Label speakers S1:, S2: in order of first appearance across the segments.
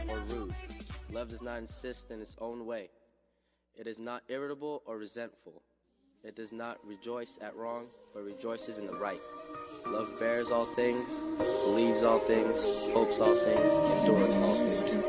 S1: or rude. Love does not insist in its own way. It is not irritable or resentful. It does not rejoice at wrong, but rejoices in the right. Love bears all things, believes all things, hopes all things, endures all things.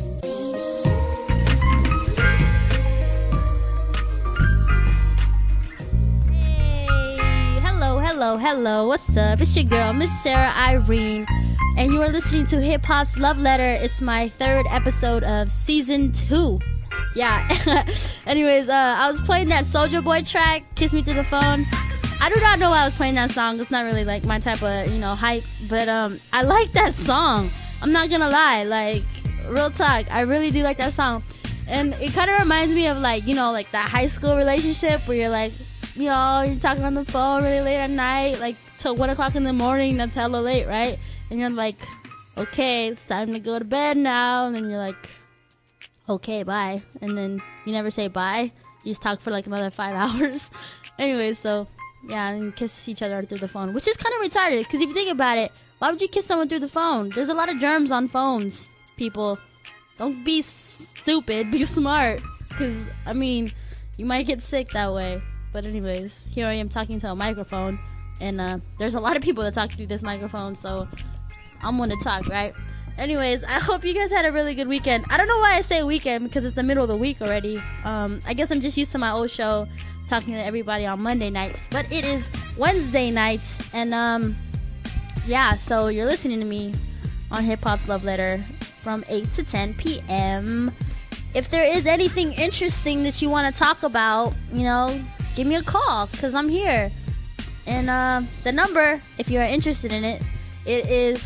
S2: Hey, hello, what's up? It's your girl, Miss Sarah Irene, and you are listening to Hip Hop's Love Letter. It's my third episode of season 2. Yeah. Anyways, I was playing that Soulja Boy track, Kiss Me Through the Phone. I do not know why I was playing that song. It's not really like my type of, hype, but I like that song. I'm not gonna lie, like, real talk, I really do like that song. And it kind of reminds me of like that high school relationship where you're like, you're talking on the phone really late at night, like till 1 o'clock in the morning. That's hella late, right? And you're like, okay, it's time to go to bed now. And then you're like, okay, bye. And then you never say bye. You just talk for like another 5 hours. Anyways, so yeah, and you kiss each other through the phone, which is kind of retarded. Because if you think about it, why would you kiss someone through the phone? There's a lot of germs on phones, people. Don't be stupid. Be smart. Because, you might get sick that way. But anyways, here I am talking to a microphone. And there's a lot of people that talk through this microphone. So I'm going to talk, right? Anyways, I hope you guys had a really good weekend. I don't know why I say weekend, because it's the middle of the week already. I guess I'm just used to my old show talking to everybody on Monday nights. But it is Wednesday nights. And, yeah, so you're listening to me on Hip Hop's Love Letter from 8 to 10 p.m. If there is anything interesting that you want to talk about, give me a call, because I'm here. And the number, if you are interested in it, it is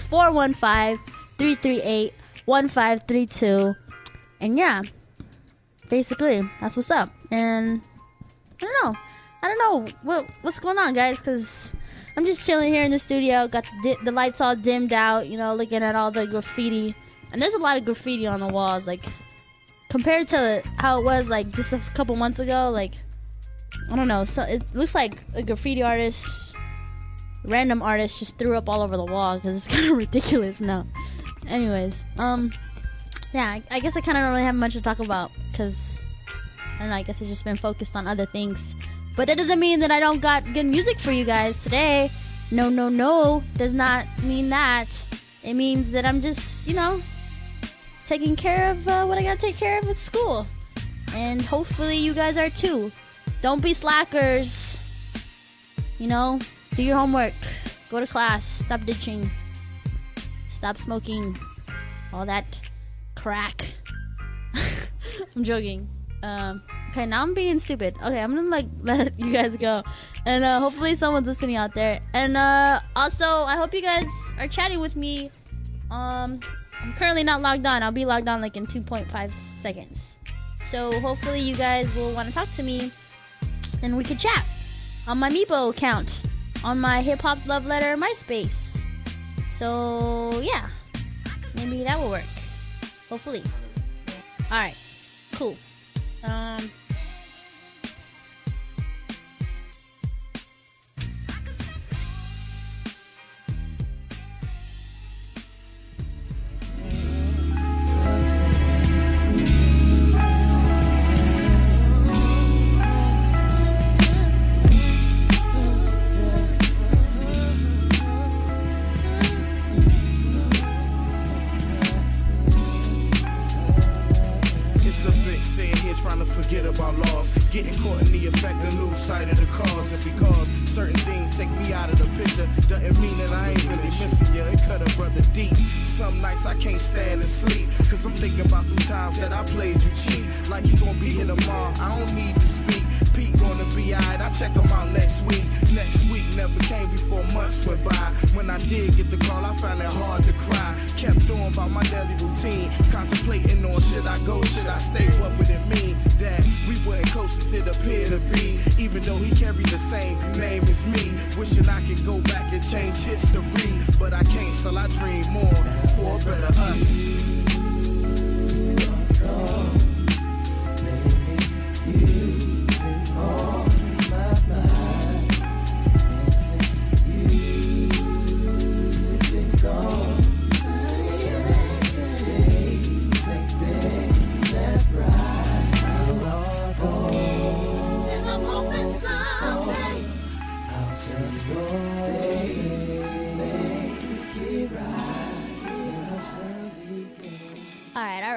S2: 415-338-1532. And yeah, basically, that's what's up. And I don't know what's going on, guys, because I'm just chilling here in the studio. Got the lights all dimmed out, looking at all the graffiti. And there's a lot of graffiti on the walls, like, compared to how it was, like, just a couple months ago. Like, I don't know, so it looks like a graffiti artist, random artist, just threw up all over the wall, because it's kind of ridiculous now. Anyways, yeah, I guess I kind of don't really have much to talk about, because, I don't know, I guess I've just been focused on other things. But that doesn't mean that I don't got good music for you guys today. No, does not mean that. It means that I'm just, taking care of what I gotta take care of at school. And hopefully you guys are too. Don't be slackers. Do your homework. Go to class. Stop ditching. Stop smoking all that crack. I'm joking. Okay, now I'm being stupid. Okay, I'm gonna let you guys go. And hopefully someone's listening out there. And also, I hope you guys are chatting with me. I'm currently not logged on. I'll be logged on like in 2.5 seconds. So hopefully you guys will want to talk to me and we can chat on my Meepo account on my Hip Hop's Love Letter MySpace. So yeah, maybe that will work. Hopefully. Alright, cool.
S3: Trying to forget about loss, getting caught in the effect and lose sight of the cause. And because certain things take me out of the picture, doesn't mean that I ain't really missing you. It cut a brother deep. Some nights I can't stand to sleep, cause I'm thinking about them times that I played you cheap. Like you gonna be here tomorrow, I don't need to speak. Pete gonna be alright, I'll check him out next week. Next week never came before months went by. When I did get the call, I found it hard to cry. Kept on about my daily routine, contemplating on should I go, should I stay, what would it mean? That we weren't close as it appeared to be, even though he carried the same name as me. Wishing I could go back and change history, but I can't, so I dream more for a better us.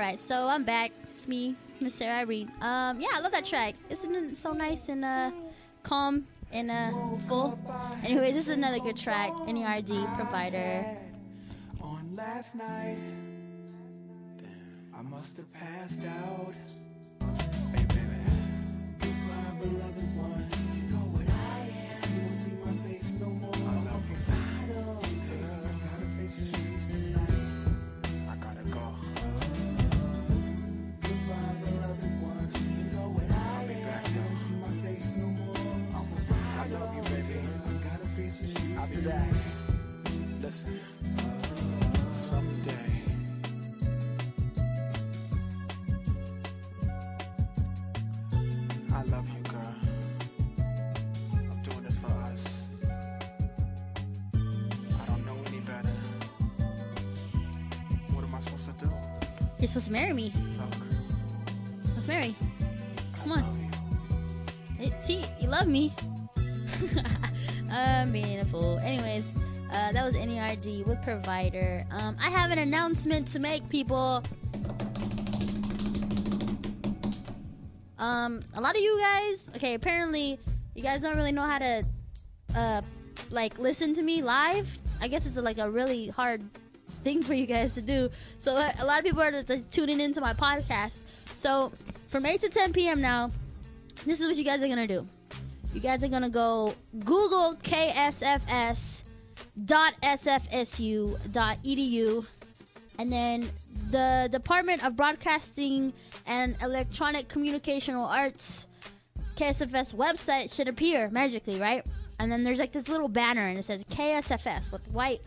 S2: right, so I'm back. It's me, Miss Sarah Irene. Yeah, I love that track. Isn't it so nice and calm and full? Anyways, this is another good track. NERD Provider.
S4: On last night, I must have passed out. Hey baby, goodbye beloved one. You know what I am. You won't see my face no more. I love you. Girl, I gotta face the streets tonight. I gotta go. Goodbye beloved one. You know what I am. You won't see my face no more. I love you, baby. I gotta face the streets after that. Listen, someday I love you, girl. I'm doing this for us. I don't know any better. What am I supposed to do?
S2: You're supposed to marry me.
S4: Look,
S2: Let's marry. Come
S4: I
S2: on.
S4: love you.
S2: Hey, see, you love me. I'm being a fool. Anyways, that was NERD with Provider. I have an announcement to make, people. A lot of you guys, okay, apparently you guys don't really know how to like listen to me live. I guess it's like a really hard thing for you guys to do. So a lot of people are just tuning into my podcast. So from 8 to 10 p.m. now, this is what you guys are gonna do. You guys are gonna go Google ksfs.sfsu.edu, and then the Department of Broadcasting and Electronic Communicational Arts, KSFS website should appear magically, right? And then there's like this little banner and it says KSFS with white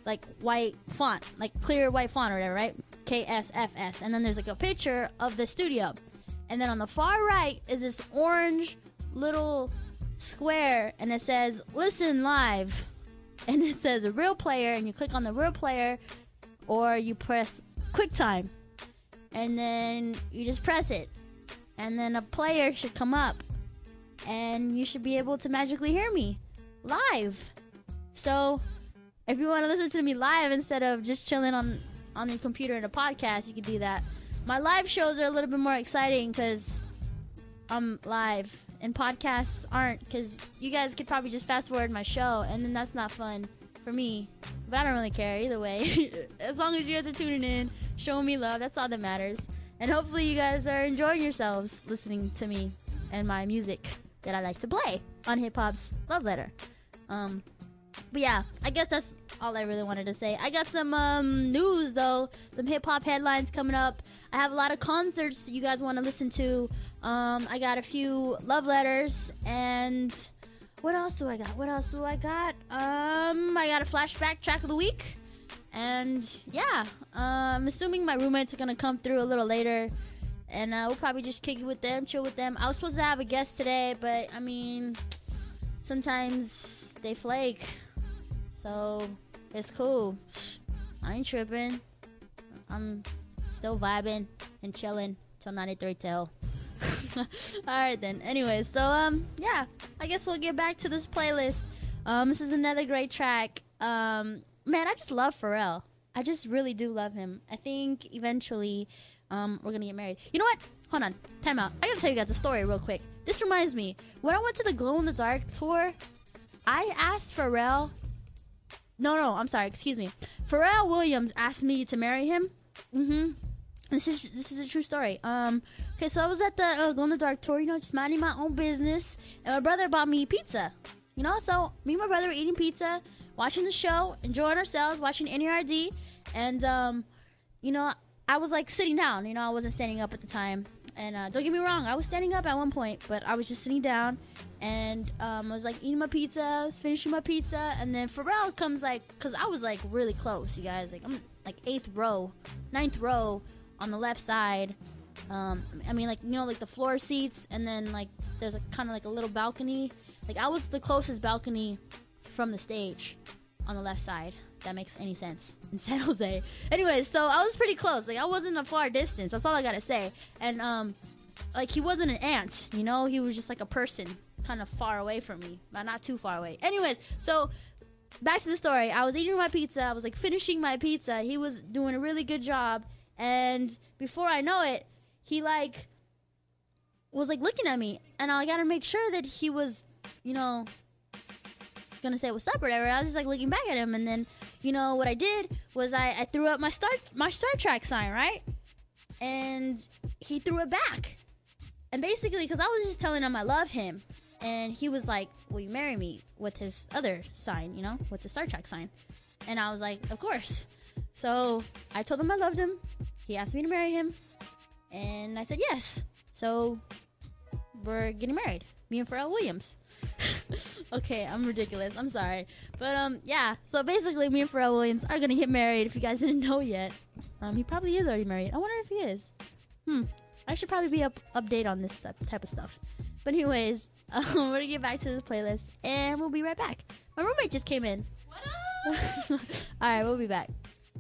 S2: font, like clear white font or whatever, right? KSFS. And then there's like a picture of the studio. And then on the far right is this orange little square and it says listen live. And it says a real player, and you click on the real player or you press QuickTime. And then you just press it. And then a player should come up. And you should be able to magically hear me live. So if you want to listen to me live instead of just chilling on your computer in a podcast, you can do that. My live shows are a little bit more exciting because I'm live. And podcasts aren't, because you guys could probably just fast forward my show. And then that's not fun for me. But I don't really care either way. As long as you guys are tuning in, showing me love, that's all that matters. And hopefully you guys are enjoying yourselves listening to me and my music that I like to play on Hip Hop's Love Letter. But yeah, I guess that's all I really wanted to say. I got some news though, some hip hop headlines coming up. I have a lot of concerts you guys want to listen to. I got a few love letters, and what else do I got? I got a flashback track of the week. And yeah, I'm assuming my roommates are gonna come through a little later, and we'll probably just kick it with them, chill with them. I was supposed to have a guest today, but I mean, sometimes they flake, so it's cool. I ain't tripping. I'm still vibing and chilling till 93 till. Alright then. Anyways, so yeah, I guess we'll get back to this playlist. This is another great track. Man, I just love Pharrell. I just really do love him. I think eventually we're gonna get married. You know what? Hold on. Time out. I gotta tell you guys a story real quick. This reminds me. When I went to the Glow in the Dark tour, I asked Pharrell. No, I'm sorry. Excuse me. Pharrell Williams asked me to marry him. This is a true story. Okay, so I was at the Glow in the Dark tour, just minding my own business, and my brother bought me pizza. So me and my brother were eating pizza, watching the show, enjoying ourselves, watching NERD, and I was like sitting down. I wasn't standing up at the time. And don't get me wrong, I was standing up at one point, but I was just sitting down, and I was like eating my pizza, I was finishing my pizza, and then Pharrell comes because I was like really close, you guys. Like I'm like 9th row on the left side. Like the floor seats, and then like there's a kind of like a little balcony. Like I was the closest balcony from the stage on the left side. If that makes any sense in San Jose. Anyways, so I was pretty close. Like I wasn't a far distance. That's all I gotta say. And like he wasn't an ant. He was just like a person, kind of far away from me, but not too far away. Anyways, so back to the story. I was eating my pizza. I was like finishing my pizza. He was doing a really good job. And before I know it, he was looking at me, and I gotta make sure that he was, gonna say what's up or whatever. I was just looking back at him, and then what I did was I threw up my Star Trek sign, right? And he threw it back. And basically, because I was just telling him I love him, and he was like, will you marry me, with his other sign, with the Star Trek sign. And I was like, of course. So I told him I loved him. He asked me to marry him, and I said yes. So we're getting married, me and Pharrell Williams. Okay, I'm ridiculous. I'm sorry. But, yeah. So basically, me and Pharrell Williams are going to get married, if you guys didn't know yet. He probably is already married. I wonder if he is. I should probably be update on this type of stuff. But anyways, we're going to get back to this playlist, and we'll be right back. My roommate just came in. What up? All right, we'll be back.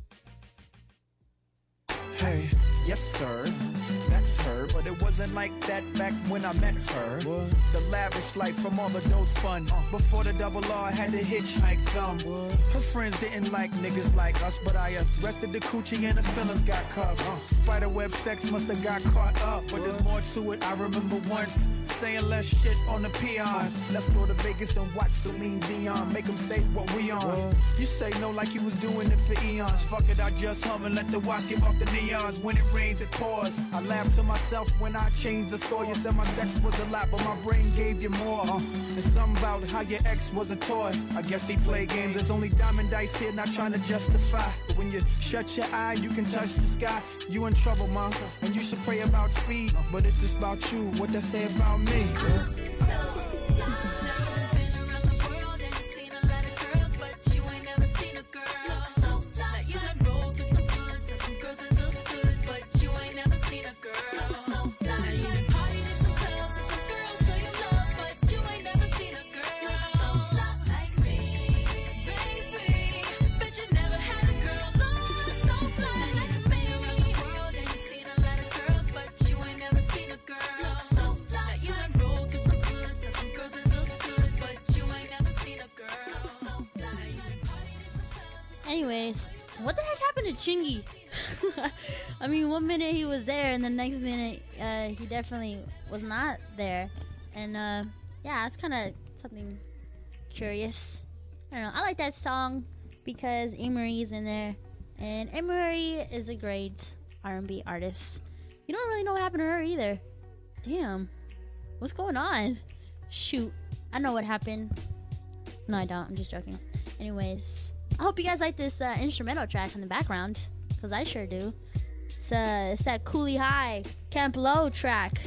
S4: Hey, yes sir, that's her, but it wasn't like that back when I met her. What? The lavish life from all of those fun. Before the double R had to hitchhike them. Her friends didn't like niggas like us, but I arrested the coochie and the feelings got cuffed. Spiderweb sex must have got caught up, but there's more to it. I remember once saying less shit on the peons. Let's go to Vegas and watch Celine Dion, make them say what we on. You say no like you was doing it for eons. Fuck it, I just hum and let the watch give off the neons. When it rains, it pours. I laugh to myself when I changed the story. You said my sex was a lot, but my brain gave you more. There's something about how your ex was a toy. I guess he played games. There's only diamond dice here, not trying to justify. But when you shut your eye, you can touch the sky. You in trouble, mom, and you should pray about speed. But it's just about you, what they say about me.
S2: Anyways, what the heck happened to Chingy? I mean, one minute he was there, and the next minute he definitely was not there. And yeah, it's kind of something curious. I don't know. I like that song because Amerie is in there, and Amerie is a great R&B artist. You don't really know what happened to her either. Damn, what's going on? Shoot, I know what happened. No, I don't. I'm just joking. Anyways, I hope you guys like this instrumental track in the background, because I sure do. It's that Cooley High, Camp Low track.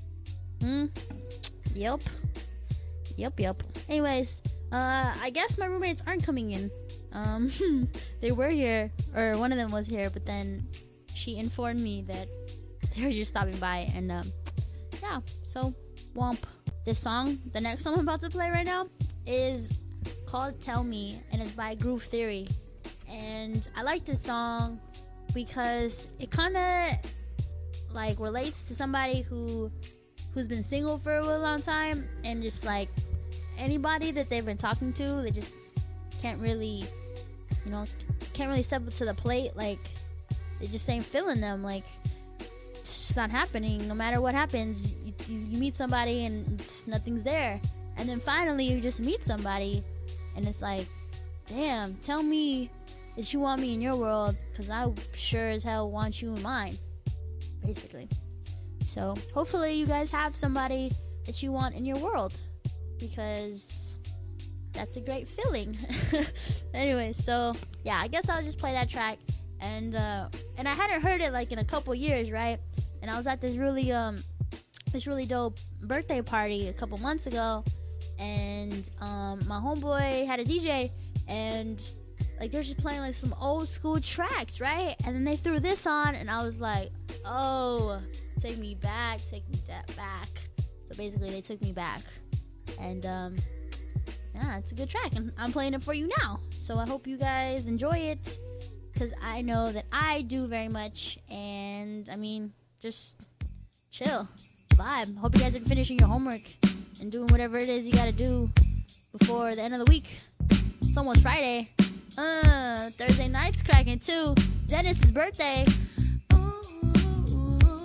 S2: Yep. Anyways, I guess my roommates aren't coming in. They were here, or one of them was here, but then she informed me that they were just stopping by, and yeah, so womp. This song, the next song I'm about to play right now, is called Tell Me, and it's by Groove Theory. And I like this song because it kind of like relates to somebody who's been single for a really long time, and just like anybody that they've been talking to, they just can't really step up to the plate. Like, they just ain't feeling them. Like, it's just not happening. No matter what happens, you meet somebody and nothing's there, and then finally you just meet somebody, and it's like, damn, tell me that you want me in your world, because I sure as hell want you in mine, basically. So hopefully you guys have somebody that you want in your world, because that's a great feeling. Anyway, so yeah, I guess I'll just play that track. And I hadn't heard it like in a couple years, right? And I was at this really dope birthday party a couple months ago, and my homeboy had a DJ, and like they're just playing like some old school tracks, right? And then they threw this on, and I was like, oh, take me back. So basically they took me back, and yeah, it's a good track, and I'm playing it for you now. So I hope you guys enjoy it, because I know that I do very much. And I mean, just chill, vibe. Hope you guys are finishing your homework and doing whatever it is you gotta do before the end of the week. It's almost Friday. Thursday night's cracking too. Dennis's birthday. Ooh.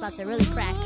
S2: about to really crack.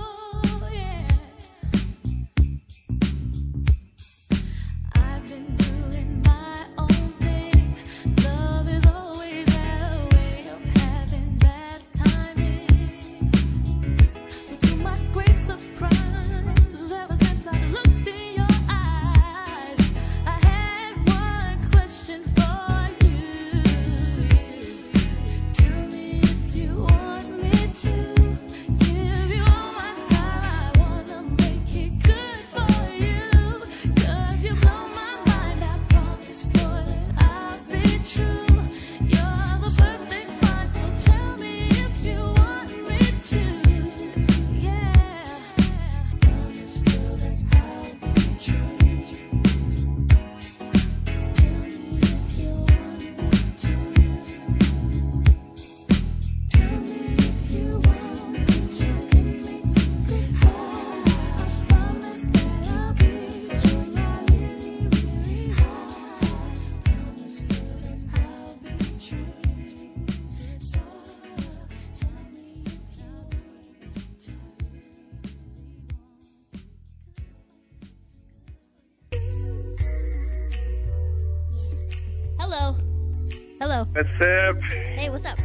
S2: Hello.
S5: What's up?
S2: Hey, what's up?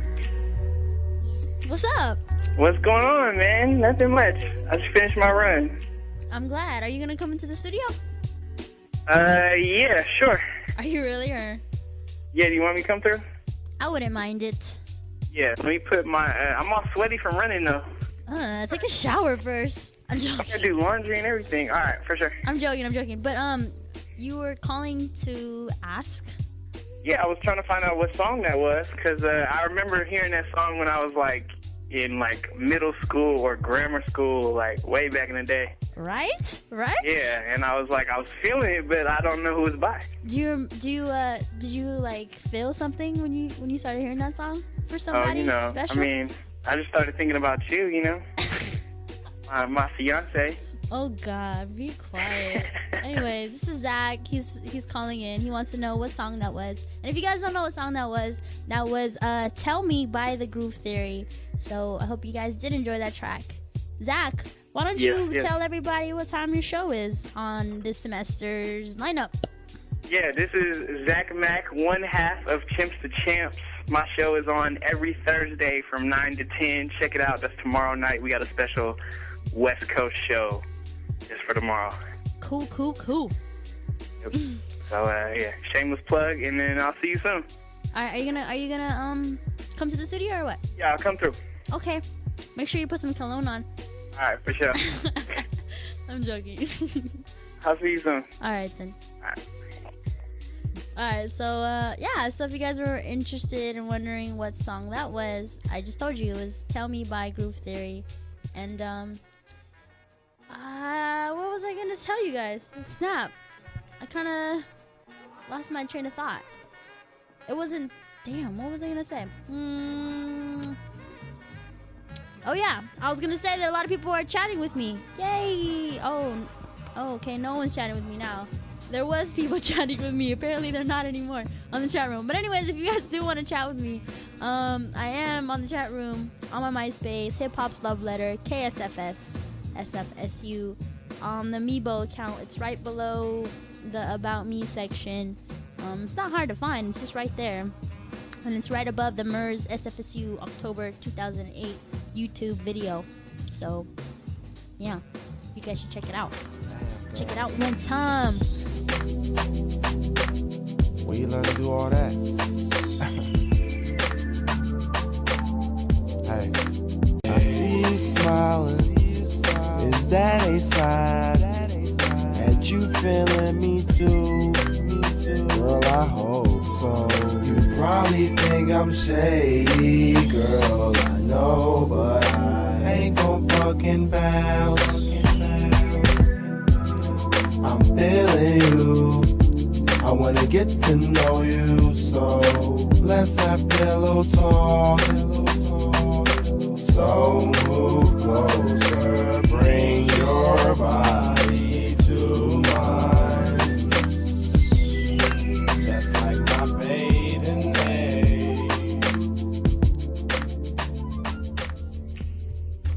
S2: What's up?
S5: What's going on, man? Nothing much. I just finished my run.
S2: I'm glad. Are you gonna come into the studio?
S5: Yeah, sure.
S2: Are you really, or?
S5: Yeah, do you want me to come through?
S2: I wouldn't mind it.
S5: Yeah, let me put my, I'm all sweaty from running, though.
S2: Take a shower first. I'm
S5: I
S2: joking.
S5: gotta do laundry and everything. All right, for sure.
S2: I'm joking. But, you were calling to ask?
S5: Yeah, I was trying to find out what song that was, because I remember hearing that song when I was, like, in, like, middle school or grammar school, like, way back in the day.
S2: Right?
S5: Yeah, and I was like, I was feeling it, but I don't know who it's by.
S2: Did you like feel something when you started hearing that song for somebody special?
S5: I mean, I just started thinking about you, you know, my fiance.
S2: Oh God, be quiet. Anyway, this is Zach. He's calling in. He wants to know what song that was. And if you guys don't know what song that was "Tell Me" by The Groove Theory. So I hope you guys did enjoy that track. Zach, why don't you tell everybody what time your show is on this semester's lineup?
S5: Yeah, this is Zach Mack, one half of Chimps to Champs. My show is on every Thursday from 9 to 10. Check it out. That's tomorrow night. We got a special West Coast show just for tomorrow.
S2: Cool.
S5: Yep. So, yeah, shameless plug, and then I'll see you soon.
S2: Are you gonna come to the studio or what?
S5: Yeah, I'll come through.
S2: Okay. Make sure you put some cologne on.
S5: All right, for sure.
S2: I'm joking.
S5: I'll see you soon.
S2: All right, then.
S5: All right.
S2: Alright, so if you guys were interested and wondering what song that was, I just told you it was "Tell Me" by Groove Theory. And what was I gonna tell you guys? Snap. I kinda lost my train of thought. It wasn't, damn, what was I gonna say? Oh yeah, I was gonna say that a lot of people are chatting with me. Yay! Oh okay, no one's chatting with me now. There was people chatting with me. Apparently they're not anymore on the chat room. But anyways, if you guys do want to chat with me, I am on the chat room on my MySpace, Hip Hop's Love Letter, KSFS, SFSU. On the Meebo account, it's right below the About Me section. It's not hard to find. It's just right there. And it's right above the MERS SFSU October 2008 YouTube video. So, yeah, you guys should check it out. Check it out one time.
S3: Where you learn to do all that? Hey, I see you smiling. Is that a sign that you feeling me too? Girl, I hope so. You probably think I'm shady, girl, I know, but I ain't gon' fucking bounce. I'm feeling you. I wanna get to know you, so let's have pillow talk. So move closer, bring your body to mine, just like my bathing days.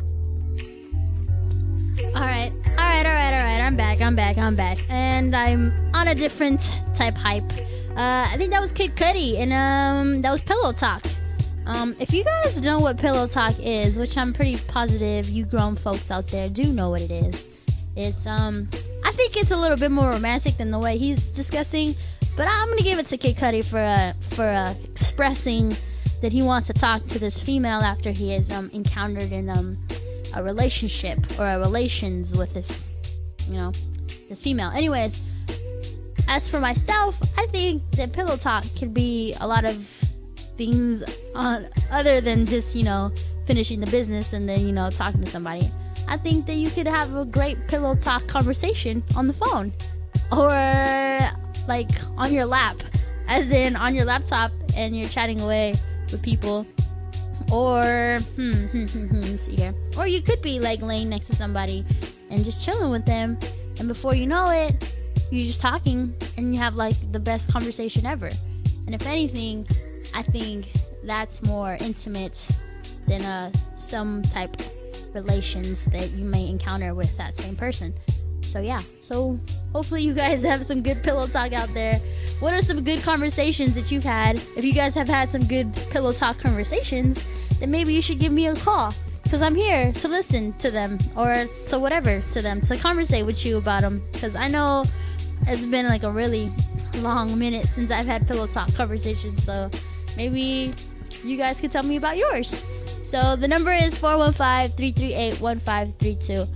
S2: And I'm on a different type hype. I think that was Kid Cudi, and that was Pillow Talk. If you guys know what Pillow Talk is, which I'm pretty positive you grown folks out there do know what it is, it's I think it's a little bit more romantic than the way he's discussing, but I'm gonna give it to Kid Cudi for expressing that he wants to talk to this female after he has encountered in a relationship or a relations with this, this female. Anyways, as for myself, I think that Pillow Talk could be a lot of things other than just, finishing the business and then, talking to somebody. I think that you could have a great Pillow Talk conversation on the phone or like on your lap, as in on your laptop, and you're chatting away with people. Or see here. Or you could be like laying next to somebody and just chilling with them, and before you know it, you're just talking and you have like the best conversation ever. And if anything, I think that's more intimate than some type of relations that you may encounter with that same person. So yeah, so hopefully you guys have some good pillow talk out there. What are some good conversations that you've had? If you guys have had some good pillow talk conversations, then maybe you should give me a call, because I'm here to listen to them, or so whatever to them, to conversate with you about them, because I know it's been like a really long minute since I've had pillow talk conversations, so maybe you guys could tell me about yours. So the number is 415-338-1532.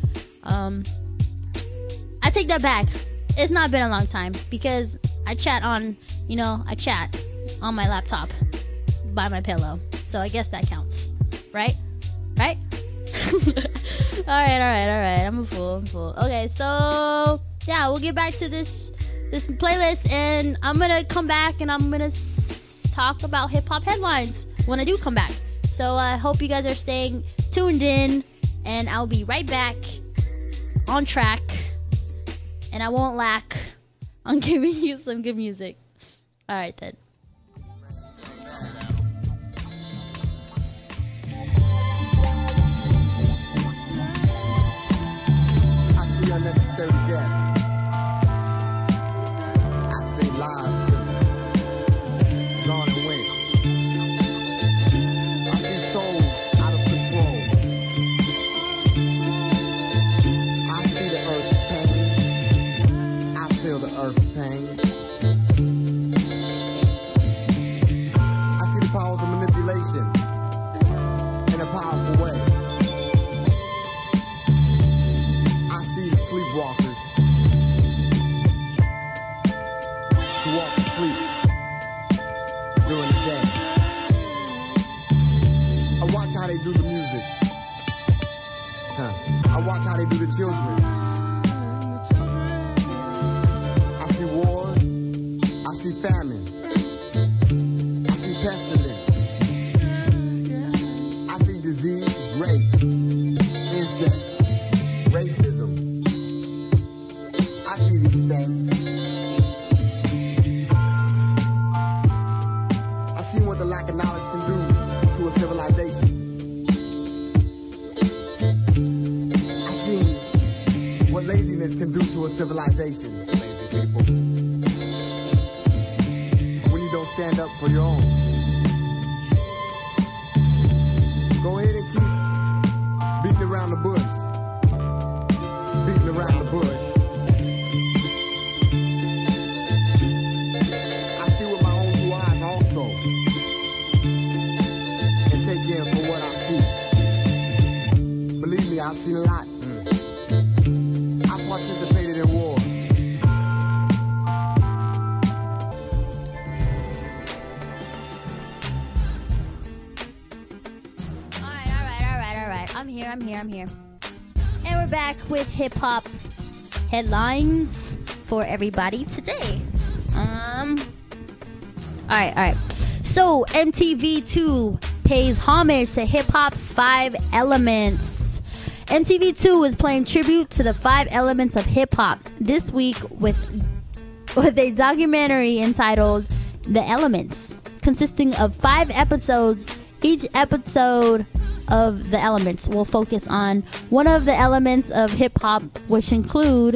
S2: I take that back. It's not been a long time, because I chat on my laptop by my pillow. So I guess that counts. Right? Alright. I'm a fool. Okay, so yeah, we'll get back to this playlist, and I'm gonna come back and I'm gonna talk about hip-hop headlines when I do come back. So I hope you guys are staying tuned in, and I'll be right back on track, and I won't lack on giving you some good music. Alright then.
S6: I see unnecessary death. I see lives just gone and went. I see souls out of control. I see the earth's pain. I feel the earth's pain. I see the powers of manipulation in a powerful way. I see the sleepwalkers who walk to sleep during the day. I watch how they do the music. I watch how they do the children. I see wars. I see famine. I see pestilence. I see disease, rape, incest, racism. I see these things. I see what the lack of knowledge can do to a civilization. I see what laziness can do to a civilization. Lazy people. When you don't stand up for your own. Go ahead and keep beating around the bush. Beating around the bush. I see with my own two eyes also. And take in for what I see. Believe me, I've seen a lot. I participated in wars.
S2: Alright. I'm here. And we're back with hip-hop headlines for everybody today. Alright. So, MTV2 pays homage to hip-hop's 5 elements. MTV2 is playing tribute to the 5 elements of hip-hop this week with a documentary entitled The Elements, consisting of 5 episodes. Each episode of The Elements will focus on one of the elements of hip-hop, which include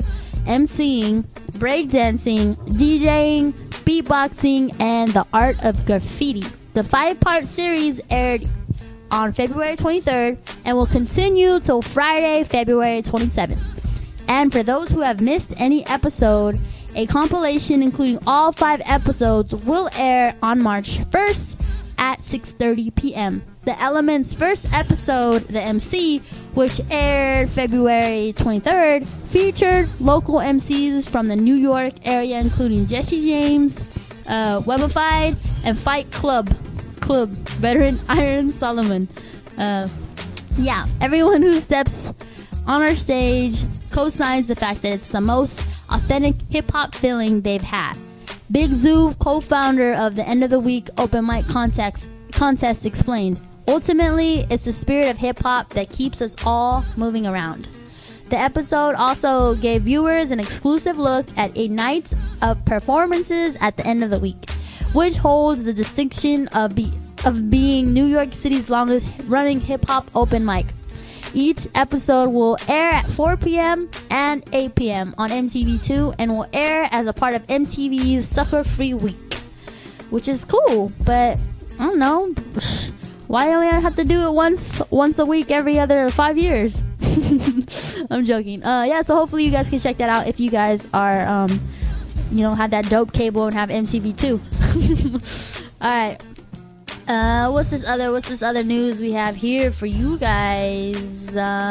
S2: MCing, breakdancing, DJing, beatboxing, and the art of graffiti. The 5-part series aired on February 23rd and will continue till Friday, February 27th. And for those who have missed any episode, a compilation including all 5 episodes will air on March 1st at 6:30 p.m. The Elements' first episode, The MC, which aired February 23rd, featured local MCs from the New York area, including Jesse James, Webified, and Fight Club veteran Iron Solomon. Yeah, everyone who steps on our stage co-signs the fact that it's the most authentic hip-hop feeling they've had. Big Zoo, co-founder of the End of the Week Open Mic Contest, explained, "Ultimately, it's the spirit of hip-hop that keeps us all moving around." The episode also gave viewers an exclusive look at a night of performances at the end of the week, which holds the distinction of being New York City's longest running hip-hop open mic. Each episode will air at 4 p.m. and 8 p.m. on MTV2 and will air as a part of MTV's Sucker Free Week, which is cool, but I don't know, why do I have to do it once a week every other 5 years? I'm joking. Yeah, so hopefully you guys can check that out if you guys are, have that dope cable and have MTV2. Alright. What's this other news we have here for you guys?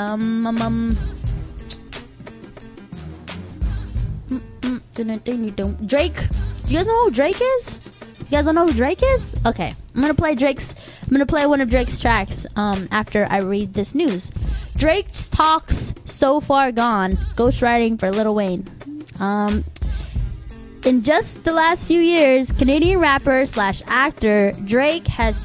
S2: Drake. Do you guys know who Drake is? You guys don't know who Drake is? Okay, I'm gonna play one of Drake's tracks after I read this news. Drake's talks So Far Gone, ghostwriting for Lil Wayne. In just the last few years, Canadian rapper / actor Drake has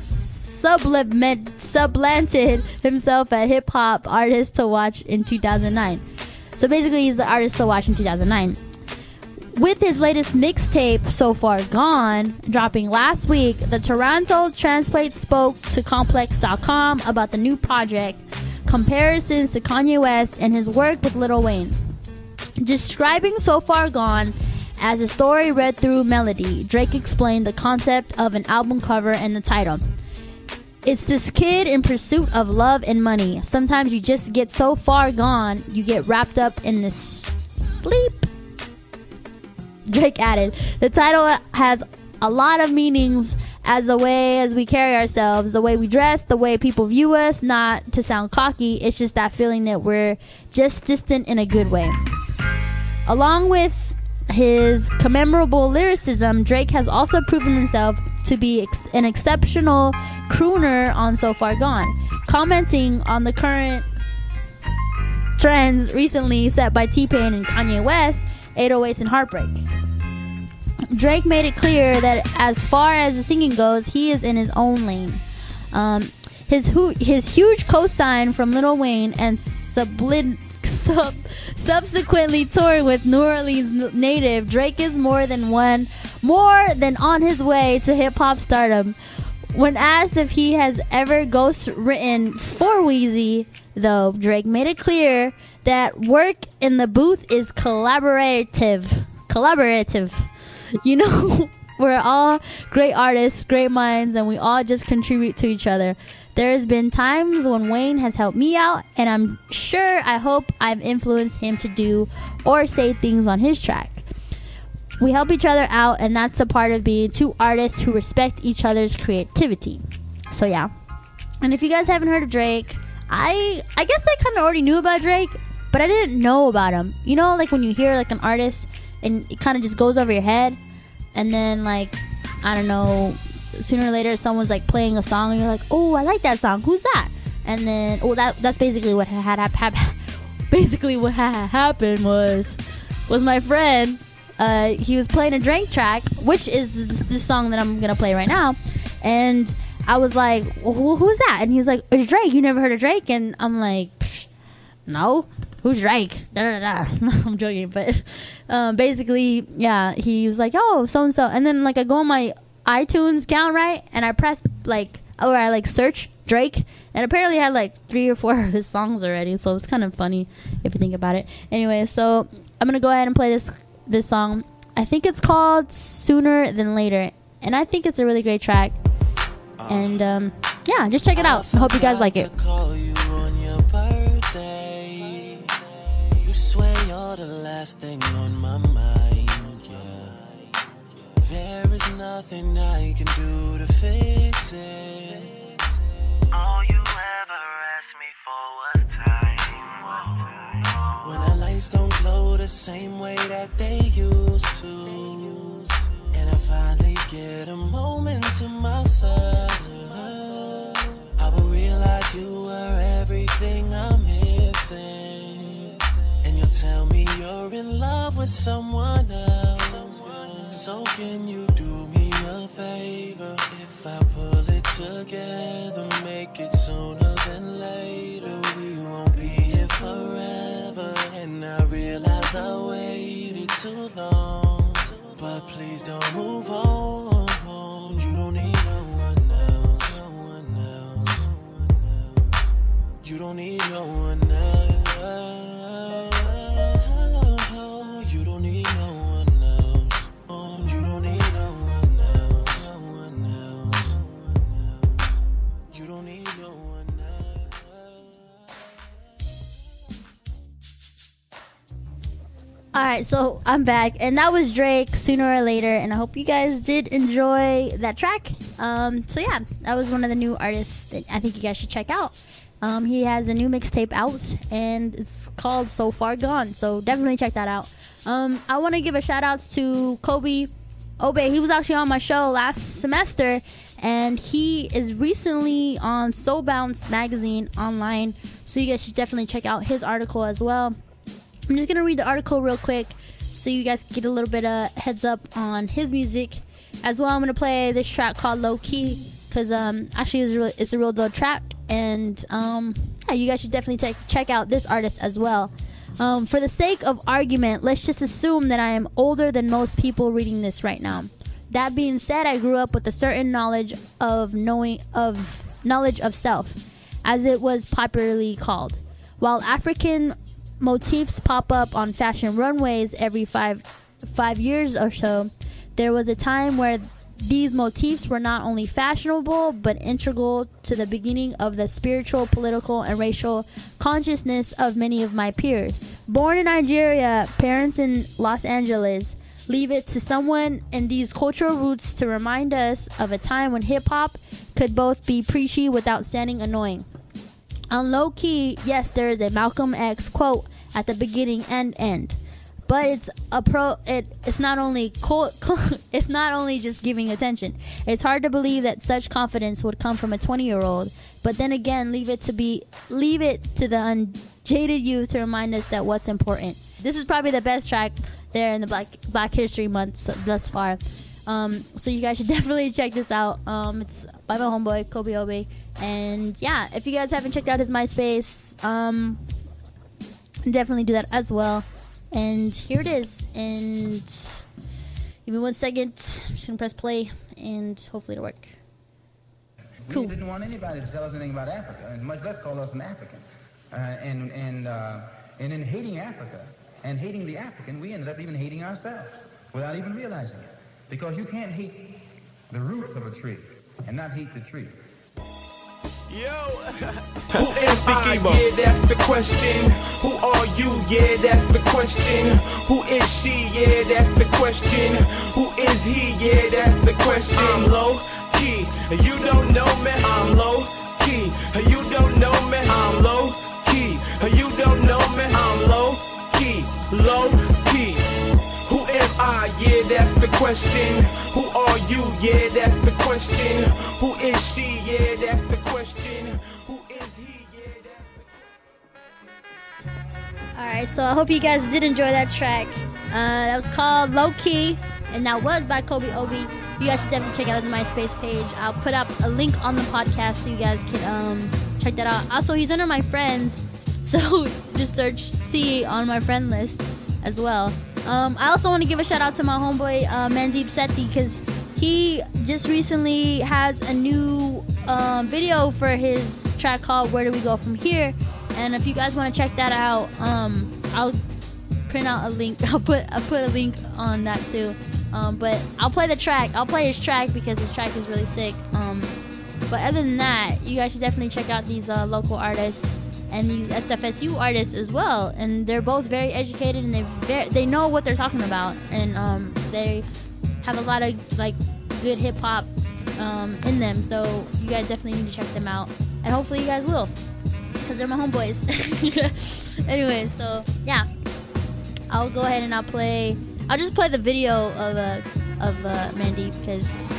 S2: supplanted himself as hip-hop artist to watch in 2009. So basically, he's the artist to watch in 2009. With his latest mixtape, So Far Gone, dropping last week, the Toronto Translate spoke to Complex.com about the new project, comparisons to Kanye West, and his work with Lil Wayne. Describing So Far Gone as a story read through melody, Drake explained the concept of an album cover and the title. "It's this kid in pursuit of love and money. Sometimes you just get so far gone, you get wrapped up in this sleep." Drake added, "The title has a lot of meanings as the way as we carry ourselves, the way we dress, the way people view us. Not to sound cocky, it's just that feeling that we're just distant in a good way." Along with his commemorable lyricism, Drake has also proven himself to be an exceptional crooner on So Far Gone, commenting on the current trends recently set by T-Pain and Kanye West, 808s and Heartbreak. Drake made it clear that as far as the singing goes, he is in his own lane. His huge cosign from Lil Wayne and subsequently touring with New Orleans native, Drake is more than on his way to hip-hop stardom. When asked if he has ever ghost-written for Weezy, though, Drake made it clear that work in the booth is collaborative. You know, we're all great artists, great minds, and we all just contribute to each other. There has been times when Wayne has helped me out, and I hope I've influenced him to do or say things on his track. We help each other out, and that's a part of being two artists who respect each other's creativity. So yeah. And if you guys haven't heard of Drake, I guess I kind of already knew about Drake, but I didn't know about him. You know, like when you hear like an artist and it kind of just goes over your head, and then like, I don't know, sooner or later someone's like playing a song and you're like, oh, I like that song, who's that? And then that's basically what had happened was my friend, he was playing a Drake track, which is this song that I'm gonna play right now, and I was like, well, who's that? And he's like, it's Drake. You never heard of Drake? And I'm like, no, who's Drake? I'm joking, but basically, yeah, he was like, oh, so and so, and then like I go on my iTunes account, right, and I press I search Drake, and apparently I had like 3 or 4 of his songs already, so it's kind of funny if you think about it. Anyway, so I'm gonna go ahead and play this song. I think it's called Sooner Than Later, and I think it's a really great track. And yeah, just check it out. I hope you guys like it.
S7: Call you on your birthday. You swear you're the last thing on my mind. Yeah. There is nothing I can do to fix it. All you ever asked me for was time. When the lights don't glow the same way that they used to, and I finally get a moment to myself, I will realize you were everything I'm missing. And you'll tell me you're in love with someone else. So can you do me a favor? If I pull it together, make it sooner than later. We won't be here forever. And I realize I waited too long. But please don't move on. You don't need no one else. You don't need no one else. You don't need no one else. You don't need no one else. You don't need no one else.
S2: Alright, so I'm back, and that was Drake, Sooner or Later, and I hope you guys did enjoy that track. So yeah, that was one of the new artists that I think you guys should check out. He has a new mixtape out, and it's called So Far Gone, so definitely check that out. I want to give a shout out to Kobe Obe. He was actually on my show last semester, and he is recently on Soul Bounce magazine online, so you guys should definitely check out his article as well. I'm just gonna read the article real quick so you guys get a little bit of heads up on his music as well. I'm gonna play this track called Low Key because actually it's a real dope track, and yeah, you guys should definitely check out this artist as well. For the sake of argument, let's just assume that I am older than most people reading this right now. That being said, I grew up with a certain knowledge of self, as it was popularly called. While African motifs pop up on fashion runways every five years or so, there was a time where these motifs were not only fashionable but integral to the beginning of the spiritual, political, and racial consciousness of many of my peers. Born in Nigeria, parents in Los Angeles, leave it to someone in these cultural roots to remind us of a time when hip-hop could both be preachy without sounding annoying. On Low Key, yes, there is a Malcolm X quote at the beginning and end, but it's not only it's not only just giving attention. It's hard to believe that such confidence would come from a 20-year-old, but then again, leave it to the unjaded youth to remind us that what's important. This is probably the best track there in the Black History Month thus far. So you guys should definitely check this out. It's by my homeboy Kobe Obe. And yeah, if you guys haven't checked out his MySpace, definitely do that as well. And here it is. And give me 1 second. I'm just gonna press play, and hopefully it'll work. Cool.
S8: We didn't want anybody to tell us anything about Africa, and much less call us an African. And in hating Africa and hating the African, we ended up even hating ourselves without even realizing it. Because you can't hate the roots of a tree and not hate the tree.
S3: Yo, who is I? Yeah, that's the question. Who are you? Yeah, that's the question. Who is she? Yeah, that's the question. Who is he? Yeah, that's the question. I'm low key, you don't know me. I'm low key, you don't know me. I'm low key, you don't know me. I'm low key, low key. Who am I? Yeah, that's the question. Who are you? Yeah, that's the question. Who is she? Yeah, that's the question. Who is he? Yeah, that's the question.
S2: Alright, so I hope you guys did enjoy that track. That was called Low Key, and that was by Kobe Obe. You guys should definitely check out his MySpace page. I'll put up a link on the podcast so you guys can check that out. Also, he's under my friends, so just search C on my friend list as well. I also want to give a shout out to my homeboy Mandeep Sethi, because he just recently has a new video for his track called Where Do We Go From Here, and if you guys want to check that out, I'll print out a link. I'll put a link on that too. But I'll play the track. I'll play his track because his track is really sick. But other than that, you guys should definitely check out these local artists and these SFSU artists as well. And they're both very educated and they know what they're talking about. And they have a lot of like good hip hop in them. So you guys definitely need to check them out. And hopefully you guys will, because they're my homeboys. Anyway, so yeah, I'll go ahead and I'll just play the video of Mandeep because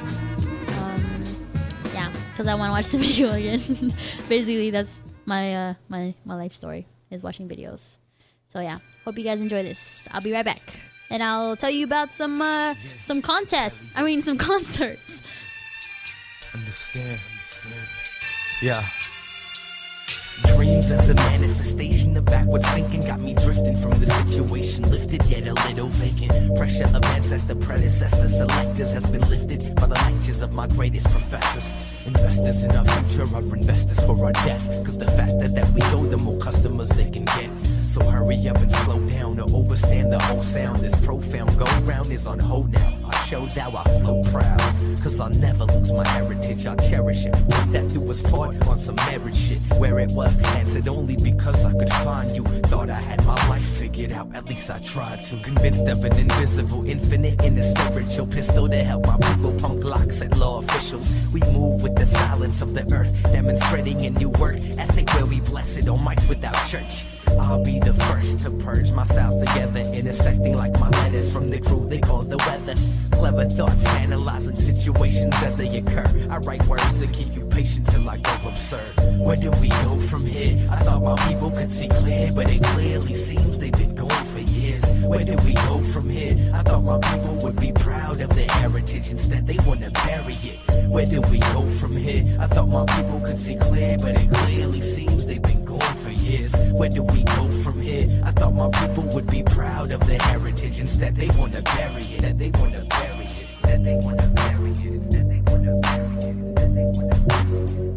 S2: I want to watch the video again. Basically, that's my life story, is watching videos. So yeah, hope you guys enjoy this. I'll be right back, and I'll tell you about some contests. Some concerts.
S9: Understand. Yeah. Dreams as a manifestation of backward thinking got me drifting from the situation, lifted yet a little vacant. Pressure of ancestor predecessors, selectors has been lifted by the lectures of my greatest professors. Investors in our future are investors for our death, cause the faster that we go, the more customers they can get. So hurry up and slow down to overstand the whole sound. This profound go round is on hold now. I showed how I flow proud, cause I'll never lose my heritage, I'll cherish it. Take that through was taught on some merit shit, where it was answered only because I could find you. Thought I had my life figured out, at least I tried to. Convinced of an invisible infinite in a spiritual pistol to help my people punk locks at law officials. We move with the silence of the earth, demonstrating a new work ethic where we bless it on mics without church. I'll be the first to purge my styles together, intersecting like my letters from the crew they call the weather. Clever thoughts, analyzing situations as they occur. I write words to keep you patient till I go absurd. Where do we go from here? I thought my people could see clear, but it clearly seems they've been going for years. Where do we go from here? I thought my people would be proud of their heritage, instead they wanna bury it. Where do we go from here? I thought my people could see clear, but it clearly seems they've been going for years. Where do we go from here? I thought my people would be proud of their heritage, instead they wanna bury it. Instead they wanna bury it. Instead they wanna bury it. Instead they wanna bury it. Instead they wanna bury it.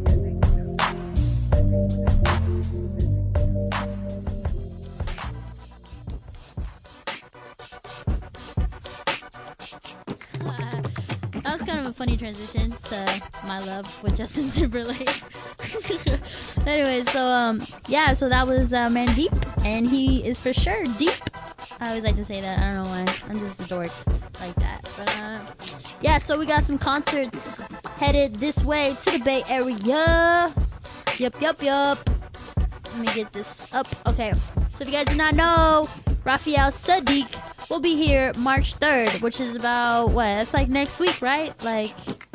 S2: That was kind of a funny transition to My Love with Justin Timberlake. Anyway, so so that was Mandeep, and he is for sure deep. I always like to say that. I don't know why. I'm just a dork like that. But so we got some concerts headed this way to the Bay Area. Yup. Let me get this up. Okay. So if you guys do not know, Raphael Saadiq will be here March 3rd, which is about what? That's like next week, right? Like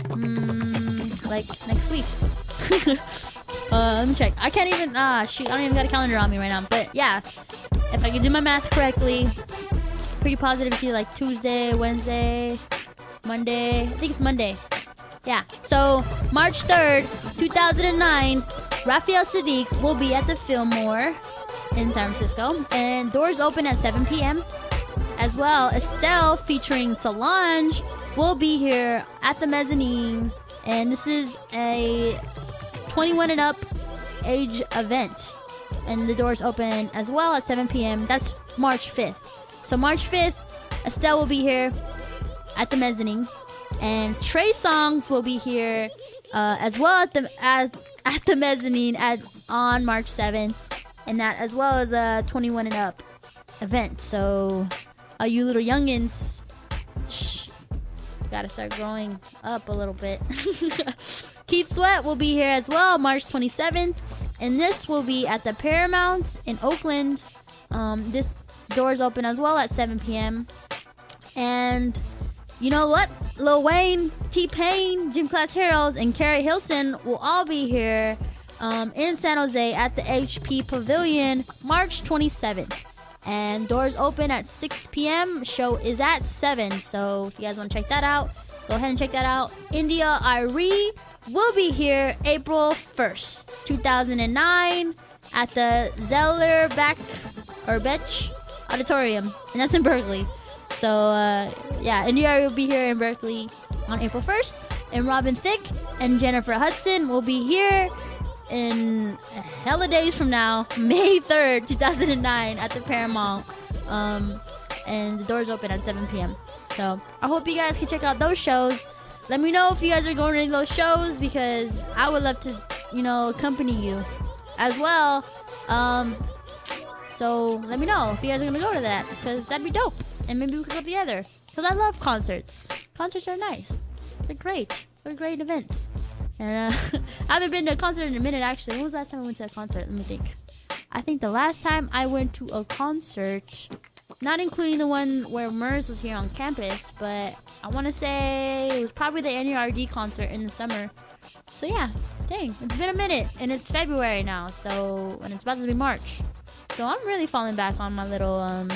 S2: next week. Let me check. I can't even. Shoot, I don't even got a calendar on me right now. But yeah, if I can do my math correctly, pretty positive it's either like Tuesday, Wednesday, Monday. I think it's Monday. Yeah. So March 3rd, 2009, Raphael Saadiq will be at the Fillmore in San Francisco, and doors open at 7 p.m. As well, Estelle featuring Solange will be here at the Mezzanine, and this is a 21 and up age event, and the doors open as well at 7 p.m. That's March 5th. So March 5th, Estelle will be here at the Mezzanine, and Trey Songz will be here as well at the Mezzanine on March 7th, and that as well as a 21 and up event. So you little youngins, gotta start growing up a little bit. Keith Sweat will be here as well March 27th, and this will be at the Paramount in Oakland. This doors open as well at 7 p.m. And you know what? Lil Wayne, T-Pain, Gym Class Heroes, and Carrie Hilson will all be here in San Jose at the HP Pavilion March 27th. And doors open at 6 p.m. Show is at 7. So if you guys want to check that out, go ahead and check that out. India Arie will be here April 1st, 2009 at the Zeller Bech Auditorium. And that's in Berkeley. So, India Arie will be here in Berkeley on April 1st. And Robin Thicke and Jennifer Hudson will be here in hella days from now, May 3rd, 2009 at the Paramount. And the doors open at 7 p.m. So I hope you guys can check out those shows. Let me know if you guys are going to any of those shows, because I would love to, accompany you as well. So let me know if you guys are going to go to that, because that'd be dope. And maybe we could go together, because I love concerts. Concerts are nice. They're great. They're great events. And I haven't been to a concert in a minute, actually. When was the last time I went to a concert? Let me think. I think the last time I went to a concert, not including the one where MERS was here on campus, but I want to say it was probably the NERD concert in the summer. So yeah, dang, it's been a minute, and it's February now, and it's about to be March. So I'm really falling back on my little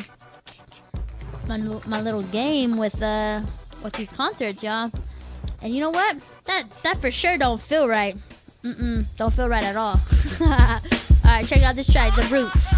S2: my little game with these concerts, y'all. And you know what? That for sure don't feel right. Don't feel right at all. All right, check out this track, The Roots.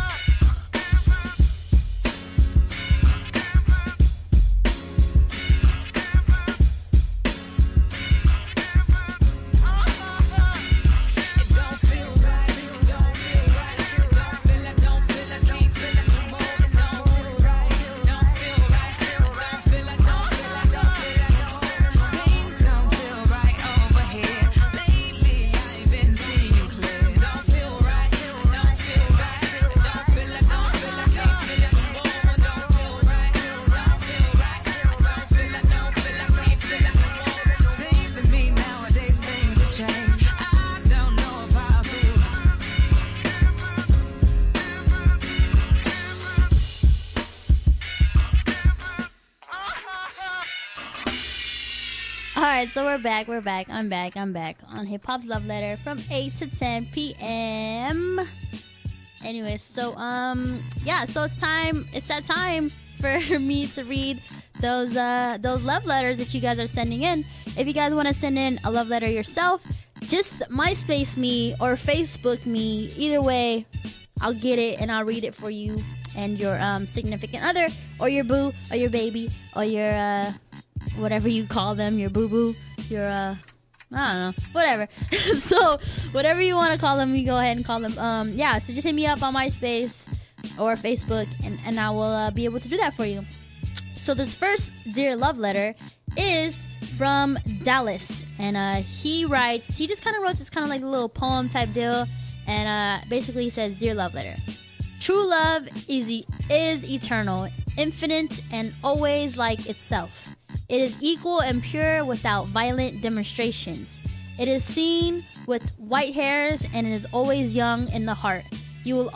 S2: So we're back. I'm back on Hip Hop's Love Letter from 8 to 10 p.m. Anyway, so so it's that time for me to read those love letters that you guys are sending in. If you guys want to send in a love letter yourself, just MySpace me or Facebook me. Either way, I'll get it and I'll read it for you and your significant other, or your boo, or your baby, or your whatever you call them, your boo-boo, your, I don't know, whatever. So, whatever you want to call them, you go ahead and call them. So just hit me up on MySpace or Facebook, and I will be able to do that for you. So, this first Dear Love Letter is from Dallas, and he just kind of wrote this kind of like a little poem type deal, and basically he says, Dear Love Letter, true love is eternal, infinite, and always like itself. It is equal and pure without violent demonstrations. It is seen with white hairs, and it is always young in the heart. You will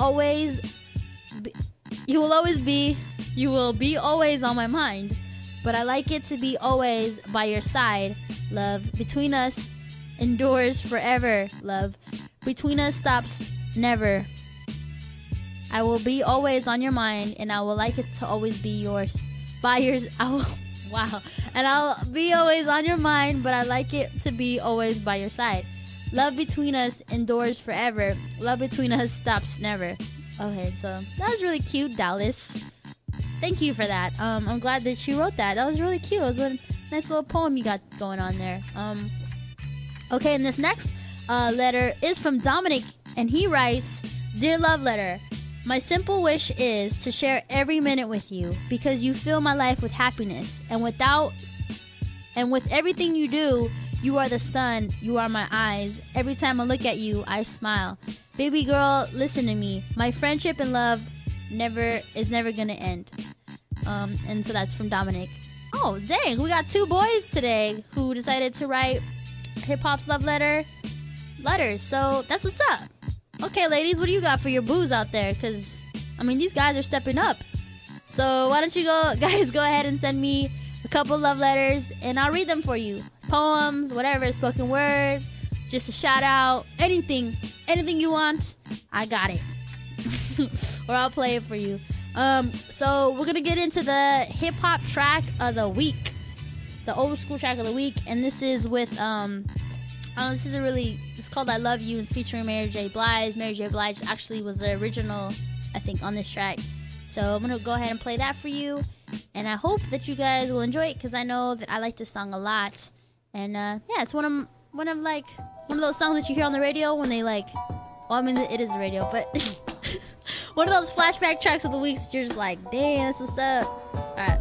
S2: be always on my mind, but I like it to be always by your side. Love between us endures forever. Love between us stops never. I will be always on your mind, and I will like it to always be yours. Wow. And I'll be always on your mind, but I like it to be always by your side. Love between us endures forever. Love between us stops never. Okay, so that was really cute, Dallas. Thank you for that. I'm glad that you wrote that. That was really cute. It was a nice little poem you got going on there. Okay, and this next letter is from Dominic, and he writes, Dear Love Letter, my simple wish is to share every minute with you, because you fill my life with happiness, and with everything you do, you are the sun, you are my eyes. Every time I look at you, I smile. Baby girl, listen to me. My friendship and love is never gonna end. And so that's from Dominic. Oh, dang, we got two boys today who decided to write Hip Hop's Love letters. So that's what's up. Okay, ladies, what do you got for your boos out there? Because, these guys are stepping up. So why don't you guys go ahead and send me a couple love letters, and I'll read them for you. Poems, whatever, spoken word, just a shout out, anything you want, I got it. Or I'll play it for you. So we're going to get into the hip-hop track of the week. The old school track of the week. And this is with, it's called I Love You. It's featuring Mary J. Blige. Mary J. Blige actually was the original, I think, on this track. So I'm going to go ahead and play that for you. And I hope that you guys will enjoy it, because I know that I like this song a lot. And, it's one of like one of those songs that you hear on the radio when they like, well, I mean, it is the radio, but one of those flashback tracks of the weeks that you're just like, damn, that's what's up. All right.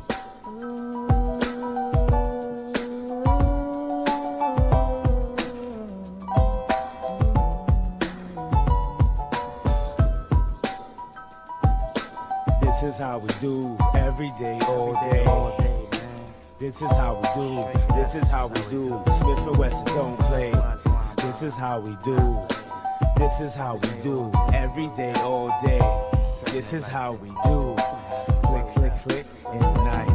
S10: This is how we do every day, all day. This is how we do. This is how we do. Smith and Wesson don't play. This is how we do. This is how we do every day, all day. This is how we do. Click, click, click in the night.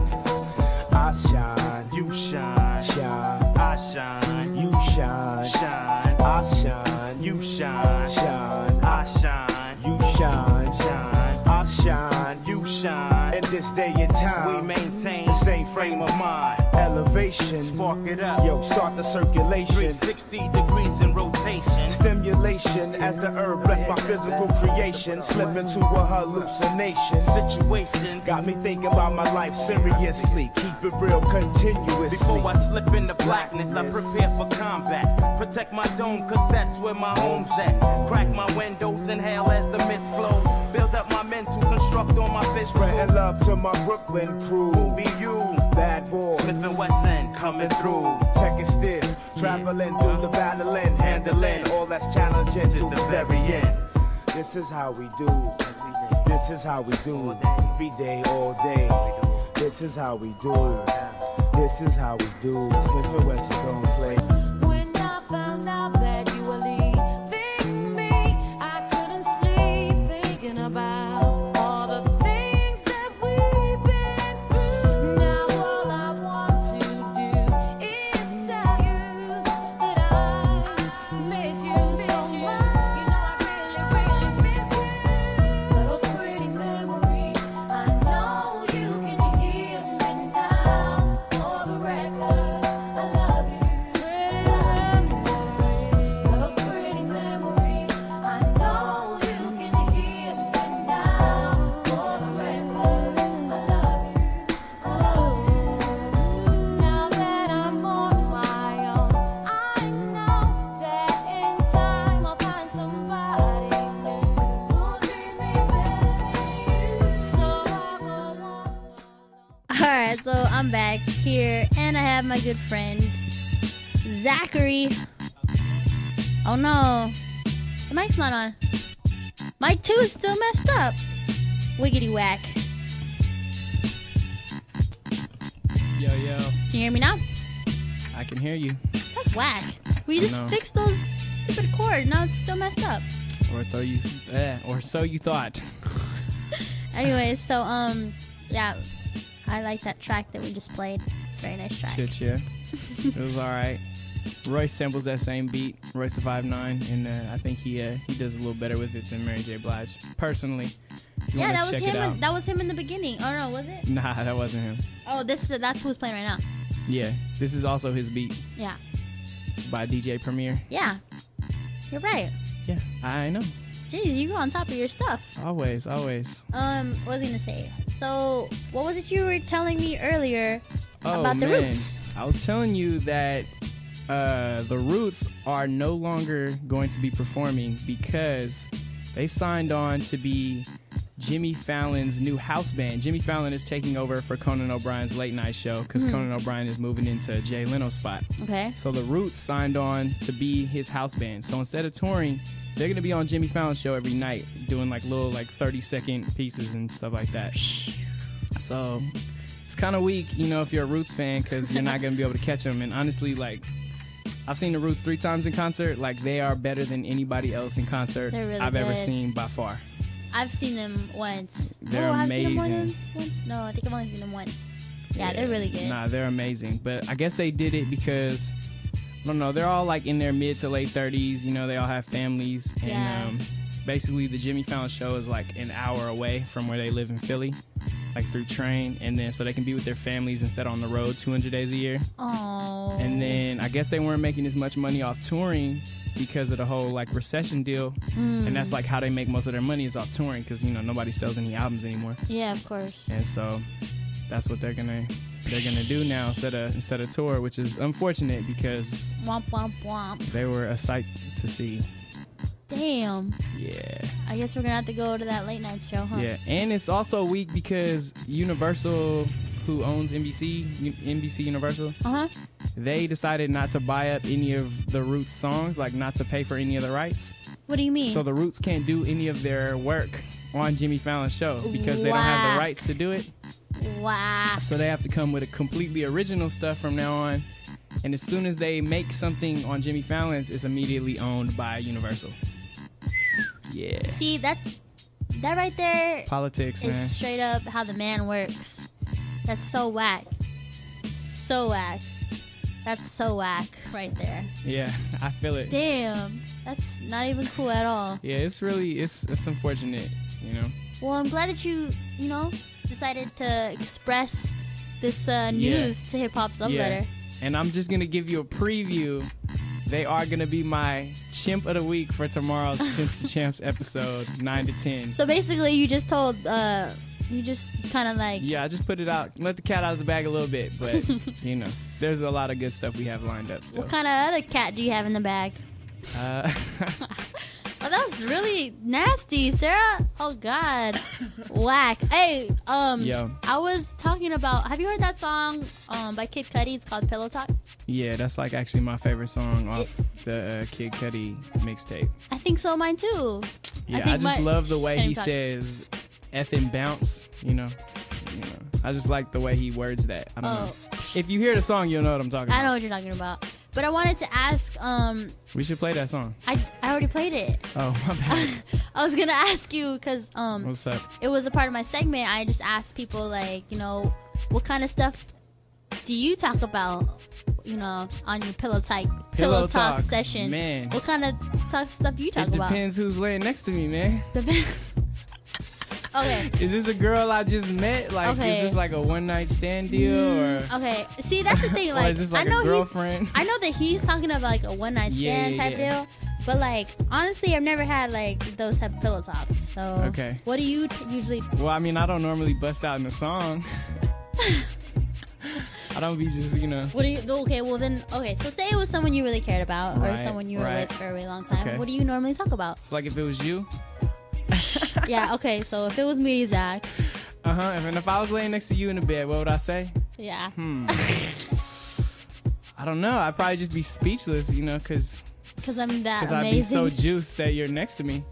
S10: I shine, you shine, shine. I shine, you shine, shine. I shine, you shine, shine. I shine, you shine, shine. I shine, you shine. In this day and time, we maintain the same frame of mind. Elevation, spark it up. Yo, start the circulation. 360 degrees in rotation. Stimulation as the herb bless my physical creation. Slip into a hallucination. Situations got me thinking about my life seriously. Keep it real continuously. Before I slip into blackness, I prepare for combat. Protect my dome, cause that's where my home's at. Crack my windows, inhale as the mist flows. Build up my mental, construct on my fist. Spreading love to my Brooklyn crew. Who be you? Bad boy. Smith and Wesson coming through. Check it still. Traveling through the battling, handling all that's challenging to the very end. This is how we do. This is how we do. Every day, all day. This is how we do. This is how we do. Smith and Wesson don't play.
S11: When I found out that you were leaving me, I couldn't sleep thinking about all the things that we've been through. Now all I want to do is tell you that I miss you so much. You know I really, really miss you. Those pretty memories, I know you can hear me now. For the record, I love you. Those pretty memories, I know you can hear me now. For the record, I love you. Oh, now that I'm on my own, I know that in time I'll find somebody new who'll treat me better than you. So I'll go on.
S2: Alright, so I'm back here and I have my good friend Zachary. Oh no. The mic's not on. Mic 2 is still messed up. Wiggity whack.
S12: Yo, yo.
S2: Can you hear me now?
S12: I can hear you.
S2: That's whack. We
S12: I
S2: just
S12: know.
S2: fixed those stupid cords. Now it's still messed up.
S12: Or so you thought.
S2: Anyway, so yeah, I like that track that we just played. It's a very nice track.
S12: Shit, yeah. It was alright. Royce samples that same beat, Royce the 5'9", and I think he does a little better with it than Mary J. Blige. Personally, if you
S2: Yeah,
S12: wanna
S2: that was
S12: check
S2: him.
S12: it out.
S2: That was him in the beginning. Oh no, was it?
S12: Nah, that wasn't him.
S2: Oh, that's who's playing right now.
S12: Yeah, this is also his beat
S2: Yeah,
S12: by DJ Premier.
S2: yeah. You're right.
S12: Yeah, I know.
S2: Jeez, you go on top of your stuff.
S12: Always, always.
S2: What was I gonna say? So, what was it you were telling me earlier about the
S12: man.
S2: Roots?
S12: I was telling you that the Roots are no longer going to be performing because they signed on to be Jimmy Fallon's new house band. Jimmy Fallon is taking over for Conan O'Brien's late night show because Conan O'Brien is moving into Jay Leno's spot.
S2: Okay.
S12: So the Roots signed on to be his house band. So instead of touring, they're going to be on Jimmy Fallon's show every night doing like little 30-second pieces and stuff like that. So it's kind of weak, if you're a Roots fan because you're not going to be able to catch them. And honestly, I've seen the Roots 3 times in concert. They are better than anybody else in concert
S2: They're really
S12: I've ever
S2: good.
S12: seen by far.
S2: I've seen them once.
S12: They're
S2: I've seen them
S12: amazing.
S2: once. No, I think I've only seen them once. Yeah, they're really good.
S12: Nah, they're amazing. But I guess they did it because, I don't know, they're all in their mid to late 30s. They all have families. And
S2: Yeah.
S12: basically the Jimmy Fallon show is an hour away from where they live in Philly, through train. And then so they can be with their families instead on the road 200 days a year.
S2: Oh.
S12: And then I guess they weren't making as much money off touring because of the whole recession deal. And that's how they make most of their money is off touring because, nobody sells any albums anymore.
S2: Yeah, of course.
S12: And so that's what they're gonna do now instead of tour, which is unfortunate because
S2: Womp womp womp.
S12: they were a sight to see.
S2: Damn.
S12: Yeah.
S2: I guess we're gonna have to go to that late night show, huh?
S12: Yeah, and it's also weak because Universal, who owns NBC Universal, they decided not to buy up any of the Roots songs, like not to pay for any of the rights.
S2: What do you mean?
S12: So the Roots can't do any of their work on Jimmy Fallon's show because they don't have the rights to do it.
S2: Wow.
S12: So they have to come with a completely original stuff from now on. And as soon as they make something on Jimmy Fallon's, it's immediately owned by Universal. Yeah.
S2: See, that right there
S12: Politics, man.
S2: is straight up how the man works. That's so whack. So whack. That's so whack right there.
S12: Yeah, I feel it.
S2: Damn. That's not even cool at all.
S12: Yeah, it's unfortunate, you know.
S2: Well, I'm glad that you decided to express this news to Hip Hop's Love Letter.
S12: And I'm just going to give you a preview. They are going to be my chimp of the week for tomorrow's Chimps to Champs episode, 9 to 10.
S2: So basically, you just told, you just kind of like...
S12: Yeah, I just put it out, let the cat out of the bag a little bit. But, you know, there's a lot of good stuff we have lined up still.
S2: What kind of other cat do you have in the bag? Oh, that was really nasty, Sarah. Oh, God. Whack. Hey,
S12: Yo.
S2: I was talking about... Have you heard that song by Kid Cudi? It's called Pillow Talk.
S12: Yeah, that's like actually my favorite song off the Kid Cudi mixtape.
S2: I think so, mine too.
S12: Yeah, I just love the way he says F and bounce, you know. I just like the way he words that. I don't know. If you hear the song, you'll know what I'm talking about.
S2: I know what you're talking about. But I wanted to ask,
S12: we should play that song.
S2: I already played it.
S12: Oh, my bad.
S2: I was gonna ask you because
S12: what's up?
S2: It was a part of my segment. I just asked people like, what kind of stuff do you talk about, on your pillow talk session?
S12: Man,
S2: what kind of stuff do you talk about?
S12: It depends who's laying next to me, man.
S2: Okay.
S12: Is this a girl I just met? Like, is this like a one night stand deal, or?
S2: Okay. See, that's the thing. Like,
S12: is this like
S2: I know
S12: a girlfriend?
S2: I know that he's talking about like a one night stand type deal. But like, honestly, I've never had like those type of pillow talks. So,
S12: okay.
S2: What do you usually?
S12: Well, I mean, I don't normally bust out in a song. I don't be just,
S2: What do you? Okay, well then, okay. So say it was someone you really cared about, or someone you were with for a really long time.
S12: Okay.
S2: What do you normally talk about?
S12: So like, if it was you.
S2: Yeah. Okay. So if it was me, Zach.
S12: And if I was laying next to you in the bed, what would I say?
S2: Yeah.
S12: I don't know. I'd probably just be speechless, because
S2: I'm that amazing.
S12: I'd be so juiced that you're next to me.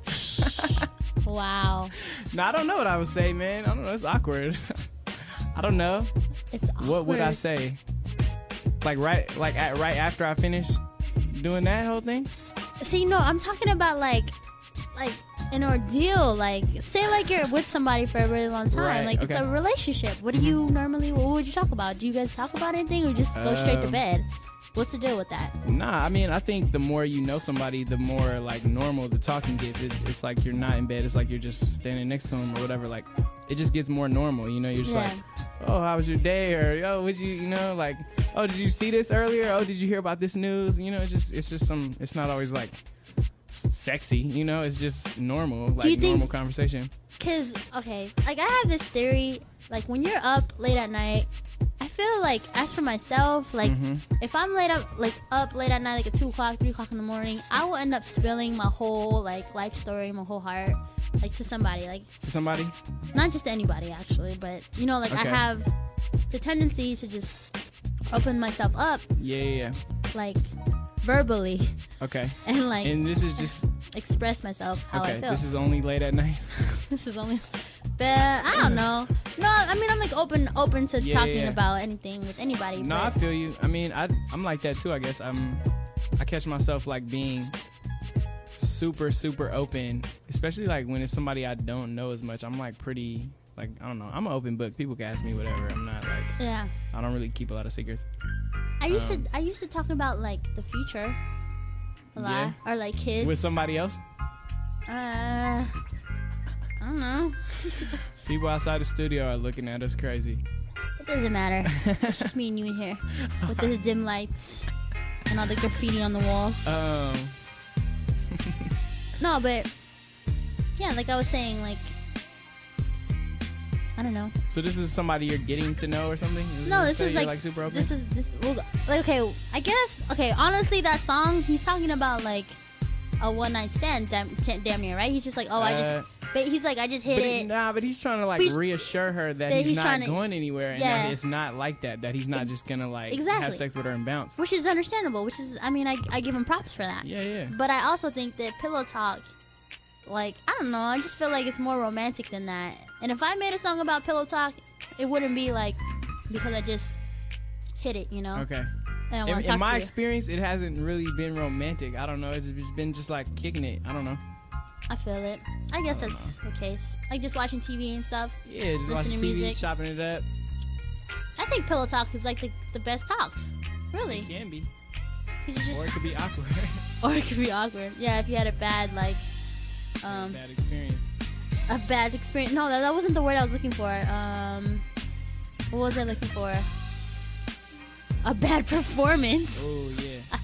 S2: Wow.
S12: No, I don't know what I would say, man. I don't know. It's awkward. I don't know.
S2: It's awkward.
S12: What would I say? Like right after I finish doing that whole thing?
S2: See, no, I'm talking about like an ordeal. Like, say like you're with somebody for a really long time.
S12: Right,
S2: like, it's a relationship. What do you normally? What would you talk about? Do you guys talk about anything, or just go straight to bed? What's the deal with that?
S12: Nah, I mean, I think the more you know somebody, the more like normal the talking gets. It's like you're not in bed. It's like you're just standing next to them or whatever. Like, it just gets more normal. You're just like, oh, how was your day? Or, yo, would you, like, oh, did you see this earlier? Oh, did you hear about this news? It's just it's not always like sexy. It's just normal, like normal conversation.
S2: Because, okay, like I have this theory, like when you're up late at night, I feel like, as for myself, like if I'm up late at night, like at 2 o'clock, 3 o'clock in the morning, I will end up spilling my whole like life story, my whole heart, like to somebody, not just to anybody actually, but like I have the tendency to just open myself up, like verbally, and like,
S12: and this is just
S2: express myself how I feel.
S12: This is only late at night.
S2: This is only. But I don't know. No, I mean, I'm like open to talking about anything with anybody.
S12: No, I feel you. I mean, I'm like that too, I guess. I catch myself like being super, super open, especially like when it's somebody I don't know as much. I'm like pretty, like, I don't know. I'm an open book. People can ask me whatever. I'm not like, I don't really keep a lot of secrets.
S2: I used to talk about like the future a lot, or like kids.
S12: With somebody else?
S2: I don't know.
S12: People outside the studio are looking at us crazy.
S2: It doesn't matter. It's just me and you in here with those dim lights and all the graffiti on the walls. No, but yeah, like I was saying, like I don't know.
S12: So this is somebody you're getting to know or something?
S2: No,
S12: it
S2: this
S12: say
S2: is
S12: you're,
S2: like
S12: super open?
S2: this. Well, like, okay, I guess. Okay, honestly, that song he's talking about like a one night stand, damn near, right? He's just like, oh, he's like, I just hit it.
S12: But he's trying to like reassure her that he's not going anywhere, and that it's not like that. That he's not just gonna like have sex with her and bounce.
S2: Which is understandable. Which is, I mean, I give him props for that.
S12: Yeah.
S2: But I also think that Pillow Talk, like, I don't know, I just feel like it's more romantic than that. And if I made a song about Pillow Talk, it wouldn't be like because I just hit it, you know?
S12: Okay.
S2: And I want to talk
S12: in my
S2: to you.
S12: experience, it hasn't really been romantic. I don't know. It's just been just like kicking it. I don't know.
S2: I feel it. I guess that's the case. Like just watching TV and stuff.
S12: Yeah, just
S2: listening
S12: watching
S2: to
S12: TV,
S2: music.
S12: chopping it up.
S2: I think Pillow Talk is like the best talk. Really.
S12: It can be.
S2: Just,
S12: or it could be awkward.
S2: Or it could be awkward. Yeah, if you had a bad like
S12: bad experience.
S2: A bad experience. No, that wasn't the word I was looking for. What was I looking for? A bad performance.
S12: Oh yeah.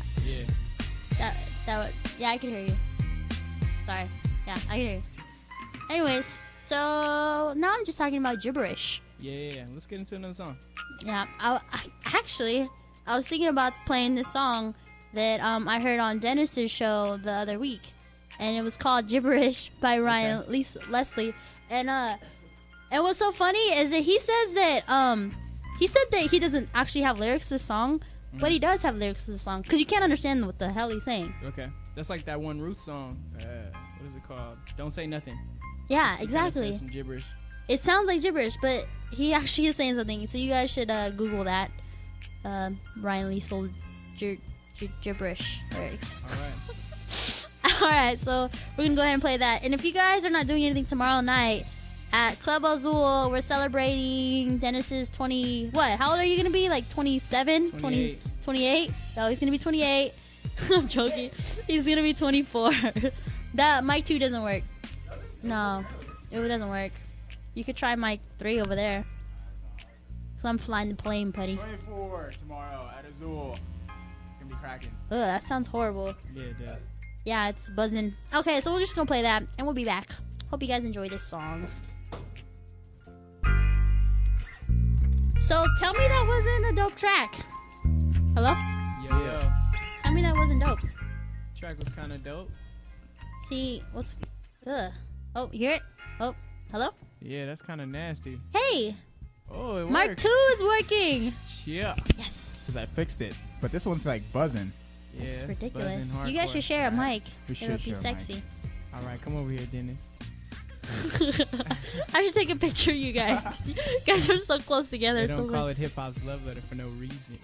S2: Yeah, I can hear you. Sorry. Yeah, I can hear you. Anyways, so now I'm just talking about gibberish.
S12: Yeah. Let's get into another song.
S2: Yeah, I was thinking about playing this song that I heard on Dennis's show the other week, and it was called "Gibberish" by Ryan Leslie. And what's so funny is that he says that he doesn't actually have lyrics to the song, but he does have lyrics to the song because you can't understand what the hell he's saying.
S12: Okay, that's like that one Roots song. What is it called? Don't Say Nothing.
S2: Yeah, exactly.
S12: Some gibberish.
S2: It sounds like gibberish, but he actually is saying something. So you guys should Google that. Ryan Liesel gibberish lyrics.
S12: All
S2: Alright, so we're gonna go ahead and play that. And if you guys are not doing anything tomorrow night at Club Azul, we're celebrating Dennis's 20. What? How old are you gonna be? Like 27? 28? No, he's gonna be 28. I'm joking. He's gonna be 24. That mic 2 doesn't work. No, it doesn't work. You could try mic 3 over there. So I'm flying the plane, putty.
S13: 24 tomorrow at Azul. It's gonna be cracking.
S2: Ugh, that sounds horrible.
S12: Yeah, it does.
S2: Yeah, it's buzzing. Okay, so we're just gonna play that, and we'll be back. Hope you guys enjoy this song. So tell me that wasn't a dope track. Hello?
S12: Yo.
S2: Tell me that wasn't dope.
S12: Track was kind of dope.
S2: See, what's... Ugh. Oh, you hear it? Oh, hello?
S12: Yeah, that's kind of nasty.
S2: Hey!
S12: Oh, it
S2: Mark
S12: works.
S2: 2 is working!
S12: Yeah.
S2: Yes!
S13: Because I fixed it. But this one's like buzzing.
S12: Yeah,
S2: It's ridiculous.
S12: buzzing
S2: You guys
S12: hardcore.
S2: should share a mic.
S13: We
S2: It
S13: should
S2: would be
S13: share a mic.
S2: sexy.
S12: All right, come over here, Dennis.
S2: I should take a picture of you guys. You guys are so close together.
S12: They
S2: It's
S12: don't
S2: so
S12: call
S2: funny.
S12: it hip hop's love letter for no reason.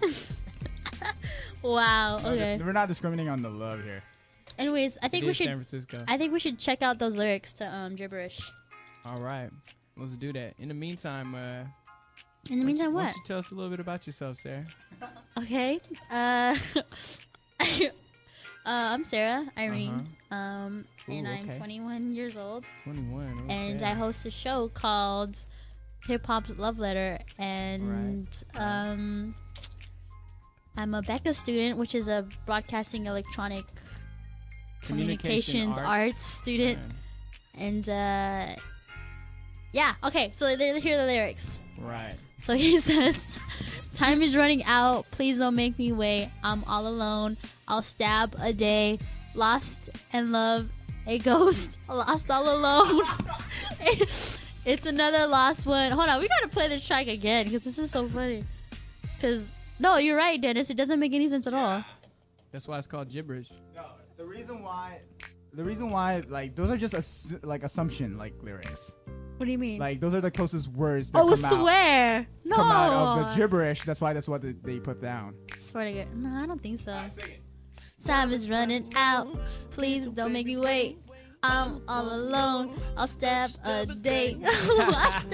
S2: Wow.
S13: No,
S2: Okay.
S13: we're not discriminating on the love here.
S2: Anyways, I think
S12: It
S2: we
S12: is
S2: should.
S12: San Francisco.
S2: I think we should check out those lyrics to gibberish.
S12: All right, let's do that. In the meantime,
S2: In the meantime,
S12: why
S2: what?
S12: don't you tell us a little bit about yourself, Sarah?
S2: Okay. I'm Sarah Irene. And
S12: Ooh,
S2: I'm
S12: okay.
S2: 21 years old.
S12: 21. Okay.
S2: And I host a show called Hip Hop's Love Letter. And I'm a Becca student, which is a broadcasting electronic communications arts student. And yeah, okay, so here are the lyrics.
S12: Right.
S2: So he says, time is running out, please don't make me wait, I'm all alone, I'll stab a day, lost and love a ghost, lost all alone. It's another lost one. Hold on, we gotta play this track again because this is so funny. Because, no, you're right, Dennis, it doesn't make any sense at all.
S12: That's why it's called gibberish.
S13: No, the reason why, like, those are just assumption, like, lyrics.
S2: What do you mean?
S13: Like, those are the closest words that
S2: Oh,
S13: come
S2: swear! No!
S13: come out of the gibberish. That's what they put down.
S2: Swear to God. No, I don't think so. Time is running out. Please don't make me wait. I'm all alone. I'll stab a date. That's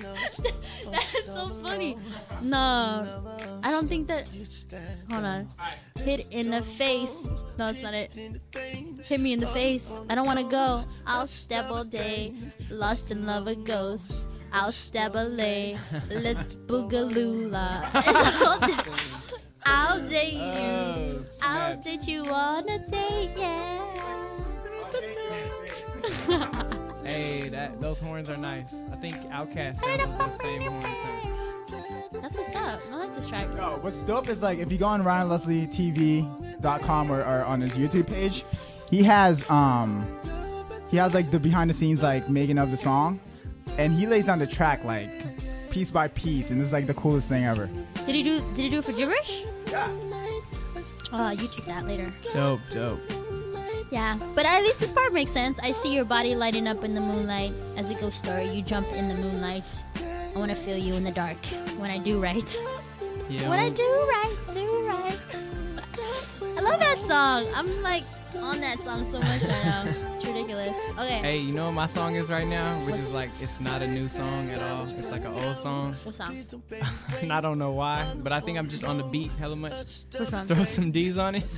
S2: so funny. No, I don't think that. Hold on. Hit in the face. No, it's not it. Hit me in the face. I don't want to go. I'll stab all day. Lost in love a ghost. I'll stab a lay. Let's boogaloola. I'll date you.
S12: Oh,
S2: I'll
S12: snap.
S2: date you on a date, yeah.
S12: Hey, those horns are nice. I think Outkast samples those same horns.
S2: That's what's up. I like this track.
S13: Yo, what's dope is like if you go on RyanLeslieTV.com or on his YouTube page, he has like the behind the scenes like making of the song, and he lays down the track like piece by piece, and it's like the coolest thing ever.
S2: Did he do it for gibberish?
S13: Yeah.
S2: YouTube that later.
S12: Dope.
S2: Yeah, but at least this part makes sense. I see your body lighting up in the moonlight. As a ghost story, you jump in the moonlight. I want to feel you in the dark when I do right.
S12: Yeah.
S2: When I do right. I love that song. I'm like on that song so much right now. It's ridiculous. Okay.
S12: Hey, you know what my song is right now? Which is like, it's not a new song at all. It's like an old song.
S2: What song?
S12: And I don't know why, but I think I'm just on the beat hella much.
S2: Which one?
S12: Throw some D's on it.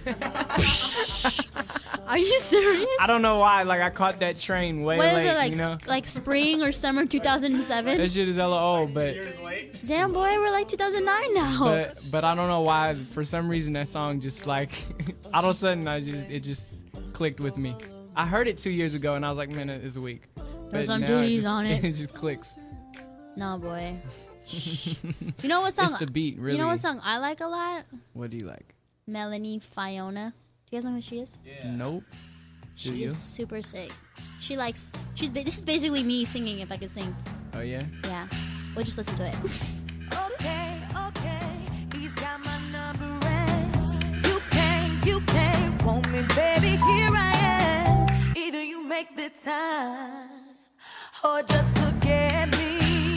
S2: Are you serious?
S12: I don't know why. Like, I caught that train way
S2: What
S12: late,
S2: is it, like,
S12: you know?
S2: like spring or summer 2007?
S12: That shit is hella old, but
S2: Damn, boy, we're like 2009 now.
S12: but I don't know why. For some reason, that song just like all of a sudden, it just clicked with me. I heard it 2 years ago, and I was like, man, it's weak.
S2: There's
S12: But
S2: some
S12: now
S2: D's on it.
S12: It just clicks.
S2: No, boy. You know what song?
S12: It's the beat, really.
S2: You know what song I like a lot?
S12: What do you like?
S2: Melanie Fiona. Do you guys know who she is?
S12: Yeah. Nope. Do
S2: She
S12: you?
S2: is super sick. This is basically me singing if I could sing.
S12: Oh yeah.
S2: Yeah. We'll just listen to it.
S11: Okay, he's got my number and you can't want me, baby, here I am. Either you make the time or just forget me.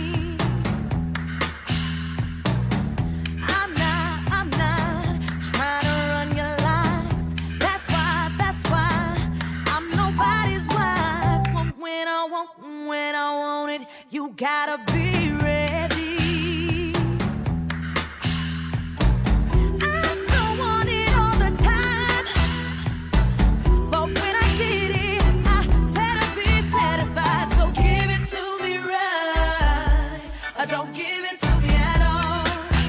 S11: I'm not trying to run your life. That's why I'm nobody's wife. When I want it, you gotta be ready. Don't give it to me at all.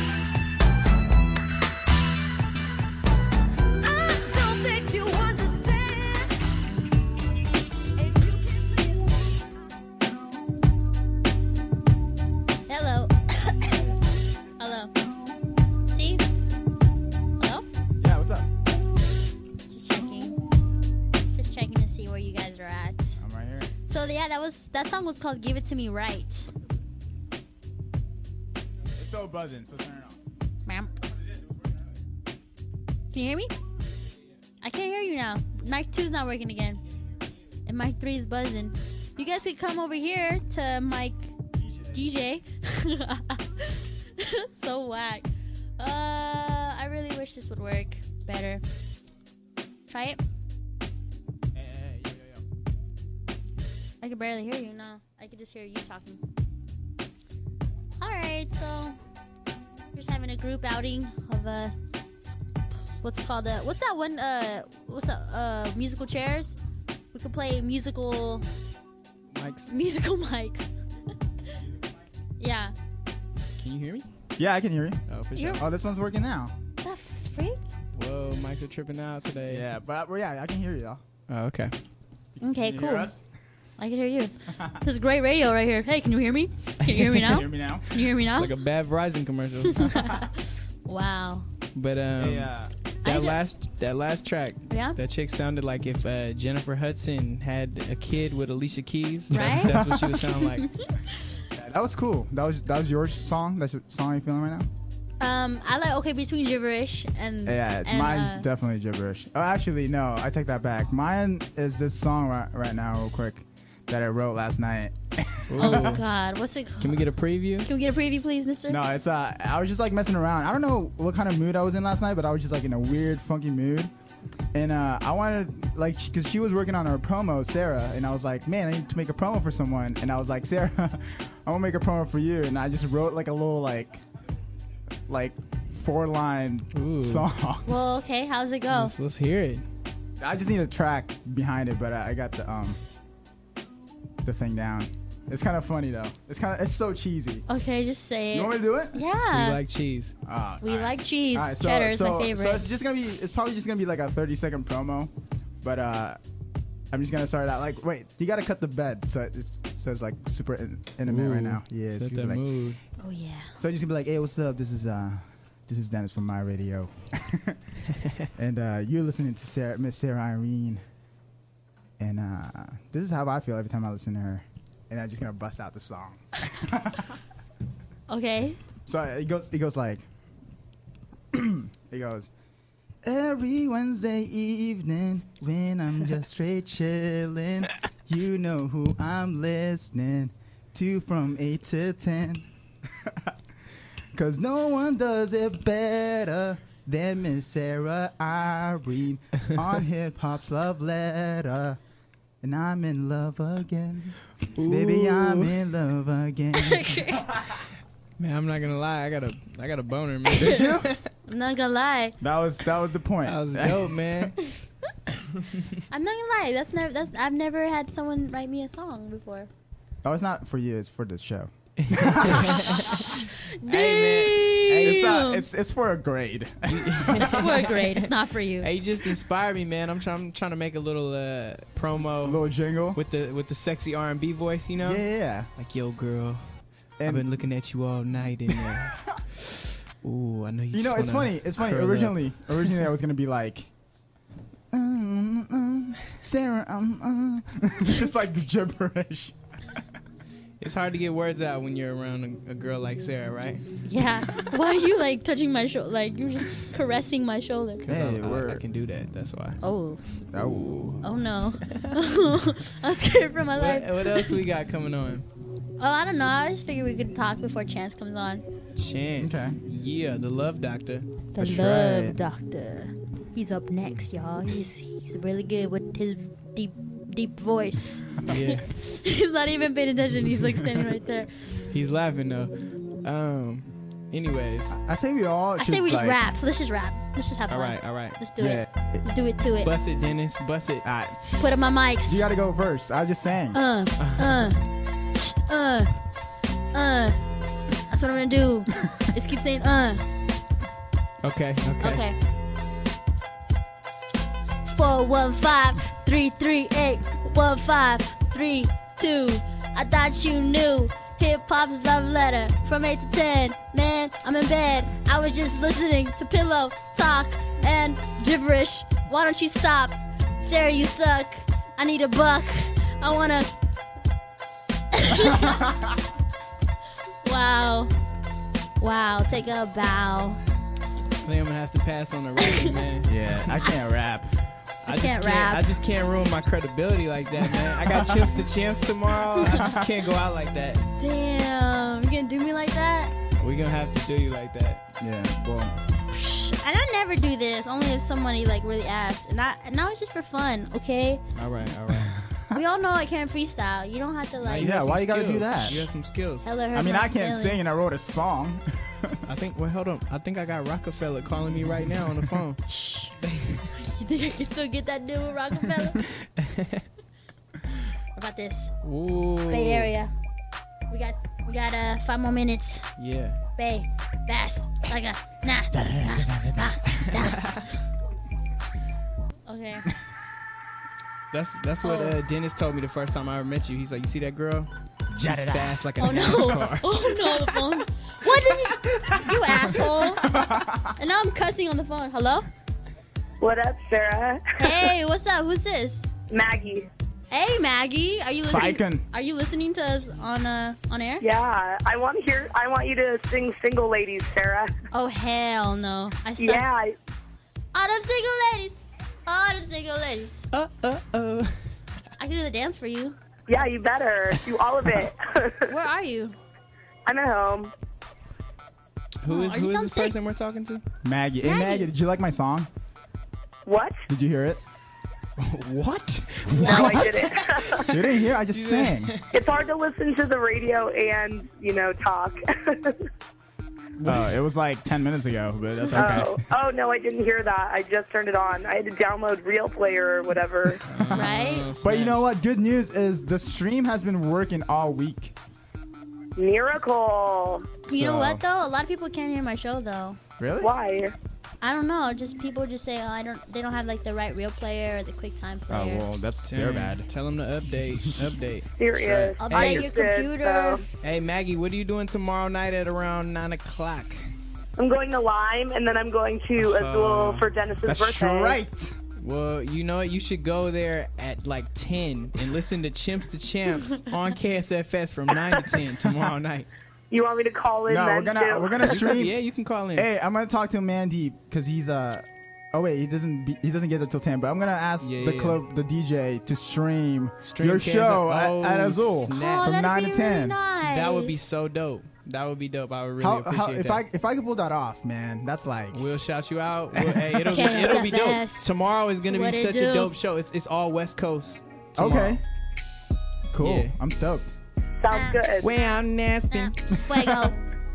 S11: I don't think you understand.
S2: Hello. Hello. See? Hello?
S13: Yeah, what's up?
S2: Just checking to see where you guys are at.
S13: I'm right here.
S2: So yeah, that song was called "Give It to Me Right."
S13: It's so buzzing, so turn it on.
S2: Ma'am. Can you hear me? I can't hear you now. Mic 2's not working again. And mic 3 is buzzing. You guys could come over here to mic DJ. So whack. I really wish this would work better. Try it.
S13: Hey, yo.
S2: I could barely hear you now. I could just hear you talking. Alright, so we're just having a group outing of what's that one musical chairs? We could play musical mics. Yeah.
S12: Can you hear me?
S13: Yeah, I can hear you.
S12: Oh, for sure.
S13: Oh, this one's working now.
S2: The freak?
S12: Whoa, mics are tripping out today.
S13: Yeah, but yeah, I can hear you, y'all.
S12: Oh, okay.
S2: Okay,
S13: Can you
S2: cool.
S13: hear us?
S2: I can hear you. This is great radio right here. Hey, can you hear me? Can you hear me now?
S13: Hear me now?
S2: Can you hear me now?
S12: It's like a bad Verizon commercial.
S2: Wow.
S12: But that last track,
S2: Yeah?
S12: that chick sounded like if Jennifer Hudson had a kid with Alicia Keys.
S2: Right?
S12: That's what she would sound like.
S13: Yeah, that was cool. That was your song? That's your song you're feeling right now?
S2: I like between gibberish and
S13: Yeah, mine's definitely gibberish. Oh, actually, no, I take that back. Mine is this song right now, real quick, that I wrote last night.
S2: Oh God, what's it called?
S12: Can we get a preview?
S2: Can we get a preview, please, Mister?
S13: No, it's I was just like messing around. I don't know what kind of mood I was in last night, but I was just like in a weird, funky mood. And I wanted, like, because she was working on her promo, Sarah, and I was like, man, I need to make a promo for someone. And I was like, Sarah, I want to make a promo for you. And I just wrote like a little like 4-line song.
S2: Well, okay, how's it go?
S12: Let's hear it.
S13: I just need a track behind it, but I got the thing down. It's kind of funny though. It's so cheesy.
S2: Okay, just say it.
S13: You want me to do it?
S2: Yeah.
S12: We like cheese.
S2: We like cheese.
S13: All right,
S2: Cheddar is my favorite.
S13: So it's probably just gonna be like a 30-second promo, but I'm just gonna start out like, wait, you gotta cut the bed so it says like super intimate right now. Yeah, it's
S12: Set
S13: gonna
S12: that
S13: be like,
S12: mood.
S2: Oh yeah.
S13: so just gonna be like, hey, what's up? This is Dennis from My Radio, and you're listening to Miss Sarah Irene, and this is how I feel every time I listen to her, and I'm just gonna bust out the song.
S2: Okay.
S13: So it goes like, it goes. Every Wednesday evening when I'm just straight chilling, you know who I'm listening to from 8 to 10. 'Cause no one does it better than Miss Sarah Irene on Hip Hop's Love Letter. And I'm in love again. Baby, I'm in love again.
S12: Man, I'm not gonna lie. I got a boner, man.
S13: Did you?
S2: I'm not gonna lie.
S13: That was the point.
S12: That was dope, man.
S2: I'm not gonna lie. I've never had someone write me a song before.
S13: Oh, it's not for you. It's for the show. It's for a grade.
S2: It's for a grade. It's not for you.
S12: Hey, you just inspired me, man. I'm trying to make a little promo,
S13: A little jingle
S12: with the sexy R&B voice, you know?
S13: Yeah.
S12: Like, yo, girl,
S13: And
S12: I've been looking at you all night, and ooh, I know you.
S13: You know,
S12: just
S13: it's funny.
S12: wanna
S13: It's funny.
S12: curl up.
S13: Originally, I was gonna be like, Sarah, just like gibberish.
S12: It's hard to get words out when you're around a girl like Sarah, right?
S2: Yeah. Why are you like touching my shoulder? Like you're just caressing my shoulder.
S12: 'Cause
S13: Hey,
S12: I
S13: word.
S12: can do that. That's why.
S2: Oh.
S13: Oh.
S2: Oh no. I'm scared for my life.
S12: What else we got coming on?
S2: Oh, I don't know. I just figured we could talk before Chance comes on.
S12: Chance.
S13: Okay.
S12: Yeah, the Love Doctor.
S2: The
S13: That's
S2: Love
S13: right.
S2: Doctor. He's up next, y'all. He's really good with his deep voice.
S12: Yeah.
S2: He's not even paying attention. He's like standing right there.
S12: He's laughing though. Anyways.
S13: I say we all.
S2: I say we just rap. Let's just rap. Let's just have
S12: All
S2: fun.
S12: right.
S2: Let's do it. Let's do it to it.
S12: Bust it, Dennis. Bust it.
S2: Put up my mics.
S13: You gotta go first. I just sang.
S2: That's what I'm gonna do. Just keep saying
S12: Okay.
S2: Okay. 415-338-1532. I thought you knew. Hip Hop's love letter from 8 to 10. Man, I'm in bed. I was just listening to pillow talk and gibberish. Why don't you stop? Sarah, you suck. I need a buck. I wanna. Wow. Take a bow.
S12: I think I'm gonna have to pass on the rapping, man.
S13: Yeah, I can't rap.
S12: I
S2: can't rap.
S12: I just can't ruin my credibility like that, man. I got Chimps to Champs tomorrow. I just can't go out like that.
S2: Damn, you gonna do me like that?
S12: We're gonna have to do you like that.
S13: Yeah, well.
S2: And I never do this, only if somebody like really asks. And now it's just for fun, okay?
S12: All right.
S2: We all know I can't freestyle. You don't have to like.
S13: Yeah, why you gotta do
S12: skills.
S13: that?
S12: You have some skills.
S2: Hella hurt
S13: I mean,
S2: my
S13: I can't
S2: feelings.
S13: sing and I wrote a song.
S12: Hold on. I think I got Rockefeller calling me right now on the phone.
S2: You think I can still get that deal with Rockefeller? What about this?
S12: Ooh.
S2: Bay Area. We got 5 more minutes.
S12: Yeah.
S2: Bay, fast, like a nah. Okay.
S12: That's what Dennis told me the first time I ever met you. He's like, you see that girl? She's
S13: Da-da-da.
S12: fast like a
S2: Oh no!
S12: NASCAR.
S2: Oh no! The phone. What did you asshole? And now I'm cussing on the phone. Hello?
S14: What up, Sarah?
S2: Hey, what's up? Who's this?
S14: Maggie.
S2: Hey, Maggie. Are you listening?
S13: Bacon.
S2: Are you listening to us on air?
S14: Yeah, I want you to sing "Single Ladies," Sarah.
S2: Oh hell no! I suck.
S14: Yeah.
S2: All the single ladies. All the single ladies.
S12: Oh.
S2: I can do the dance for you.
S14: Yeah, you better do all of it.
S2: Where are you?
S14: I'm at home.
S12: Who is
S2: you sound
S12: this
S2: sick.
S12: person we're talking to?
S13: Maggie. Hey, Maggie, did you like my song?
S14: What?
S13: Did you hear it?
S12: What?
S14: No, I didn't.
S13: You didn't hear? I just sang.
S14: It's hard to listen to the radio and talk.
S13: Oh, it was like 10 minutes ago, but that's okay.
S14: Oh no, I didn't hear that. I just turned it on. I had to download Real Player or whatever.
S2: Right?
S13: But you know what? Good news is the stream has been working all week.
S14: Miracle.
S2: You know
S13: So-
S2: what though? A lot of people can't hear my show though.
S13: Really?
S14: Why?
S2: I don't know. Just people just say, they don't have like the right real player or the QuickTime player.
S13: Oh well, they're bad.
S12: Tell them to update.
S14: Serious.
S2: Update your computer.
S12: Hey Maggie, what are you doing tomorrow night at around 9 o'clock?
S14: I'm going to Lime, and then I'm going to Azul for Dennis's birthday.
S13: Right.
S12: Well, you know what? You should go there at like 10 and listen to Chimps to Champs on KSFS from 9 to 10 tomorrow night.
S14: You want me to call in?
S13: No,
S14: then
S13: we're gonna stream.
S12: Yeah, you can call in.
S13: Hey, I'm gonna talk to Mandeep because he's Oh wait, he doesn't get there till 10. But I'm gonna ask the DJ to stream your show at Azul from 9 to 10.
S2: Nice.
S12: That would be so dope. That would be dope. I would really appreciate that.
S13: If I could pull that off, man, that's like
S12: we'll shout you out. Hey, it'll be dope. Tomorrow is gonna be such a dope show. It's all West Coast. Tomorrow.
S13: Okay. Cool.
S12: Yeah.
S13: I'm stoked.
S14: Sounds good.
S12: Well, I'm nasty.
S2: Fuego.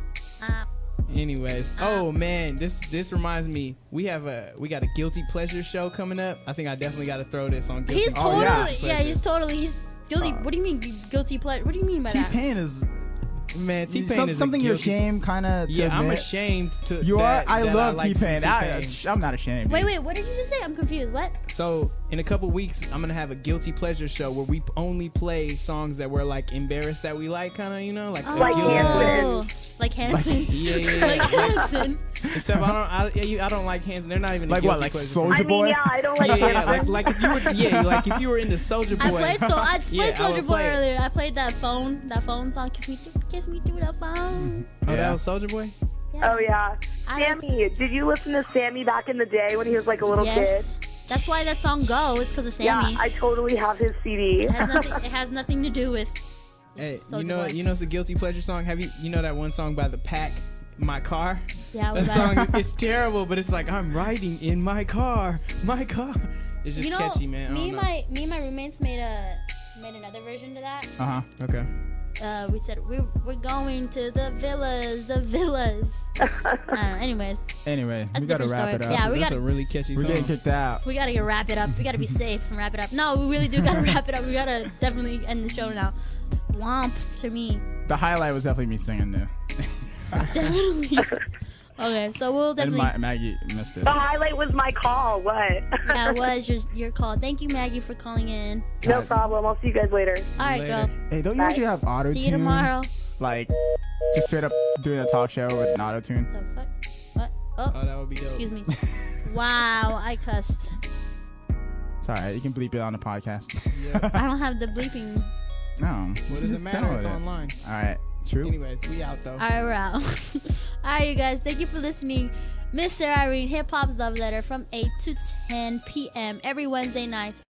S12: Anyways, oh man, this reminds me. We got a guilty pleasure show coming up. I think I definitely got to throw this on. Guilty
S2: He's totally he's guilty. What do you mean guilty pleasure? What do you mean by that?
S13: T-Pain is.
S12: Man, T-Pain is
S13: something you're ashamed kind of.
S12: Yeah, I'm
S13: admit.
S12: ashamed to.
S13: You are. I love
S12: like
S13: T-Pain. I'm not ashamed.
S2: Wait, what did you just say? I'm confused. What?
S12: So in a couple weeks, I'm gonna have a guilty pleasure show where we only play songs that we're like embarrassed that we like, kind of, like guilty pleasure.
S2: Like Hanson.
S12: Yeah.
S2: Like Hanson.
S12: Except I don't like Hanson. They're not even
S13: like what, like Soulja Boy.
S14: I don't like Hanson.
S12: like if you were into Soulja Boy.
S2: I played Soulja Boy earlier. I played that phone song, Kiss Me Through the Phone.
S12: Oh, that was Soulja Boy?
S2: Yeah.
S14: Oh yeah. Sammy, did you listen to Sammy back in the day when he was like a little kid?
S2: That's why that song goes. It's because of Sammy.
S14: Yeah, I totally have his CD.
S2: It has nothing to do with.
S12: Hey,
S2: Soulja
S12: you know it's a guilty pleasure song. Have you know that one song by The Pack, My Car?
S2: Yeah,
S12: that song it's terrible, but it's like I'm riding in my car. It's just catchy, man.
S2: Me and my roommates made another version to that.
S12: Okay.
S2: We said we're going to the villas. Anyways.
S13: Anyway,
S2: that's
S13: we gotta
S2: different
S13: wrap
S2: story.
S13: it up.
S2: Yeah,
S12: that's a really catchy song.
S13: We're getting kicked out.
S2: We gotta wrap it up. We gotta be safe and wrap it up. No, we really do gotta wrap it up. We gotta definitely end the show now. Womp to me.
S13: The highlight was definitely me singing though.
S2: Definitely. Okay, so we'll definitely.
S13: And Maggie missed it.
S14: The highlight was my call. What?
S2: Yeah, it was your call. Thank you, Maggie, for calling in.
S14: No problem. I'll see you guys later.
S2: All right, girl.
S13: Hey, don't you actually have auto tune?
S2: See you tomorrow.
S13: Like, just straight up doing a talk show with an auto tune.
S2: The fuck? What? Oh,
S12: that would be dope.
S2: Excuse me. Wow, I cussed.
S13: It's alright. You can bleep it on the podcast.
S12: Yeah.
S2: I don't have the bleeping.
S13: No.
S12: What does it matter? It's online.
S13: Alright. True.
S12: Anyways, we out though.
S2: Alright, we're out. Alright, you guys. Thank you for listening. Miss Sarah Irene, Hip Hop's Love Letter from 8 to 10 p.m. every Wednesday nights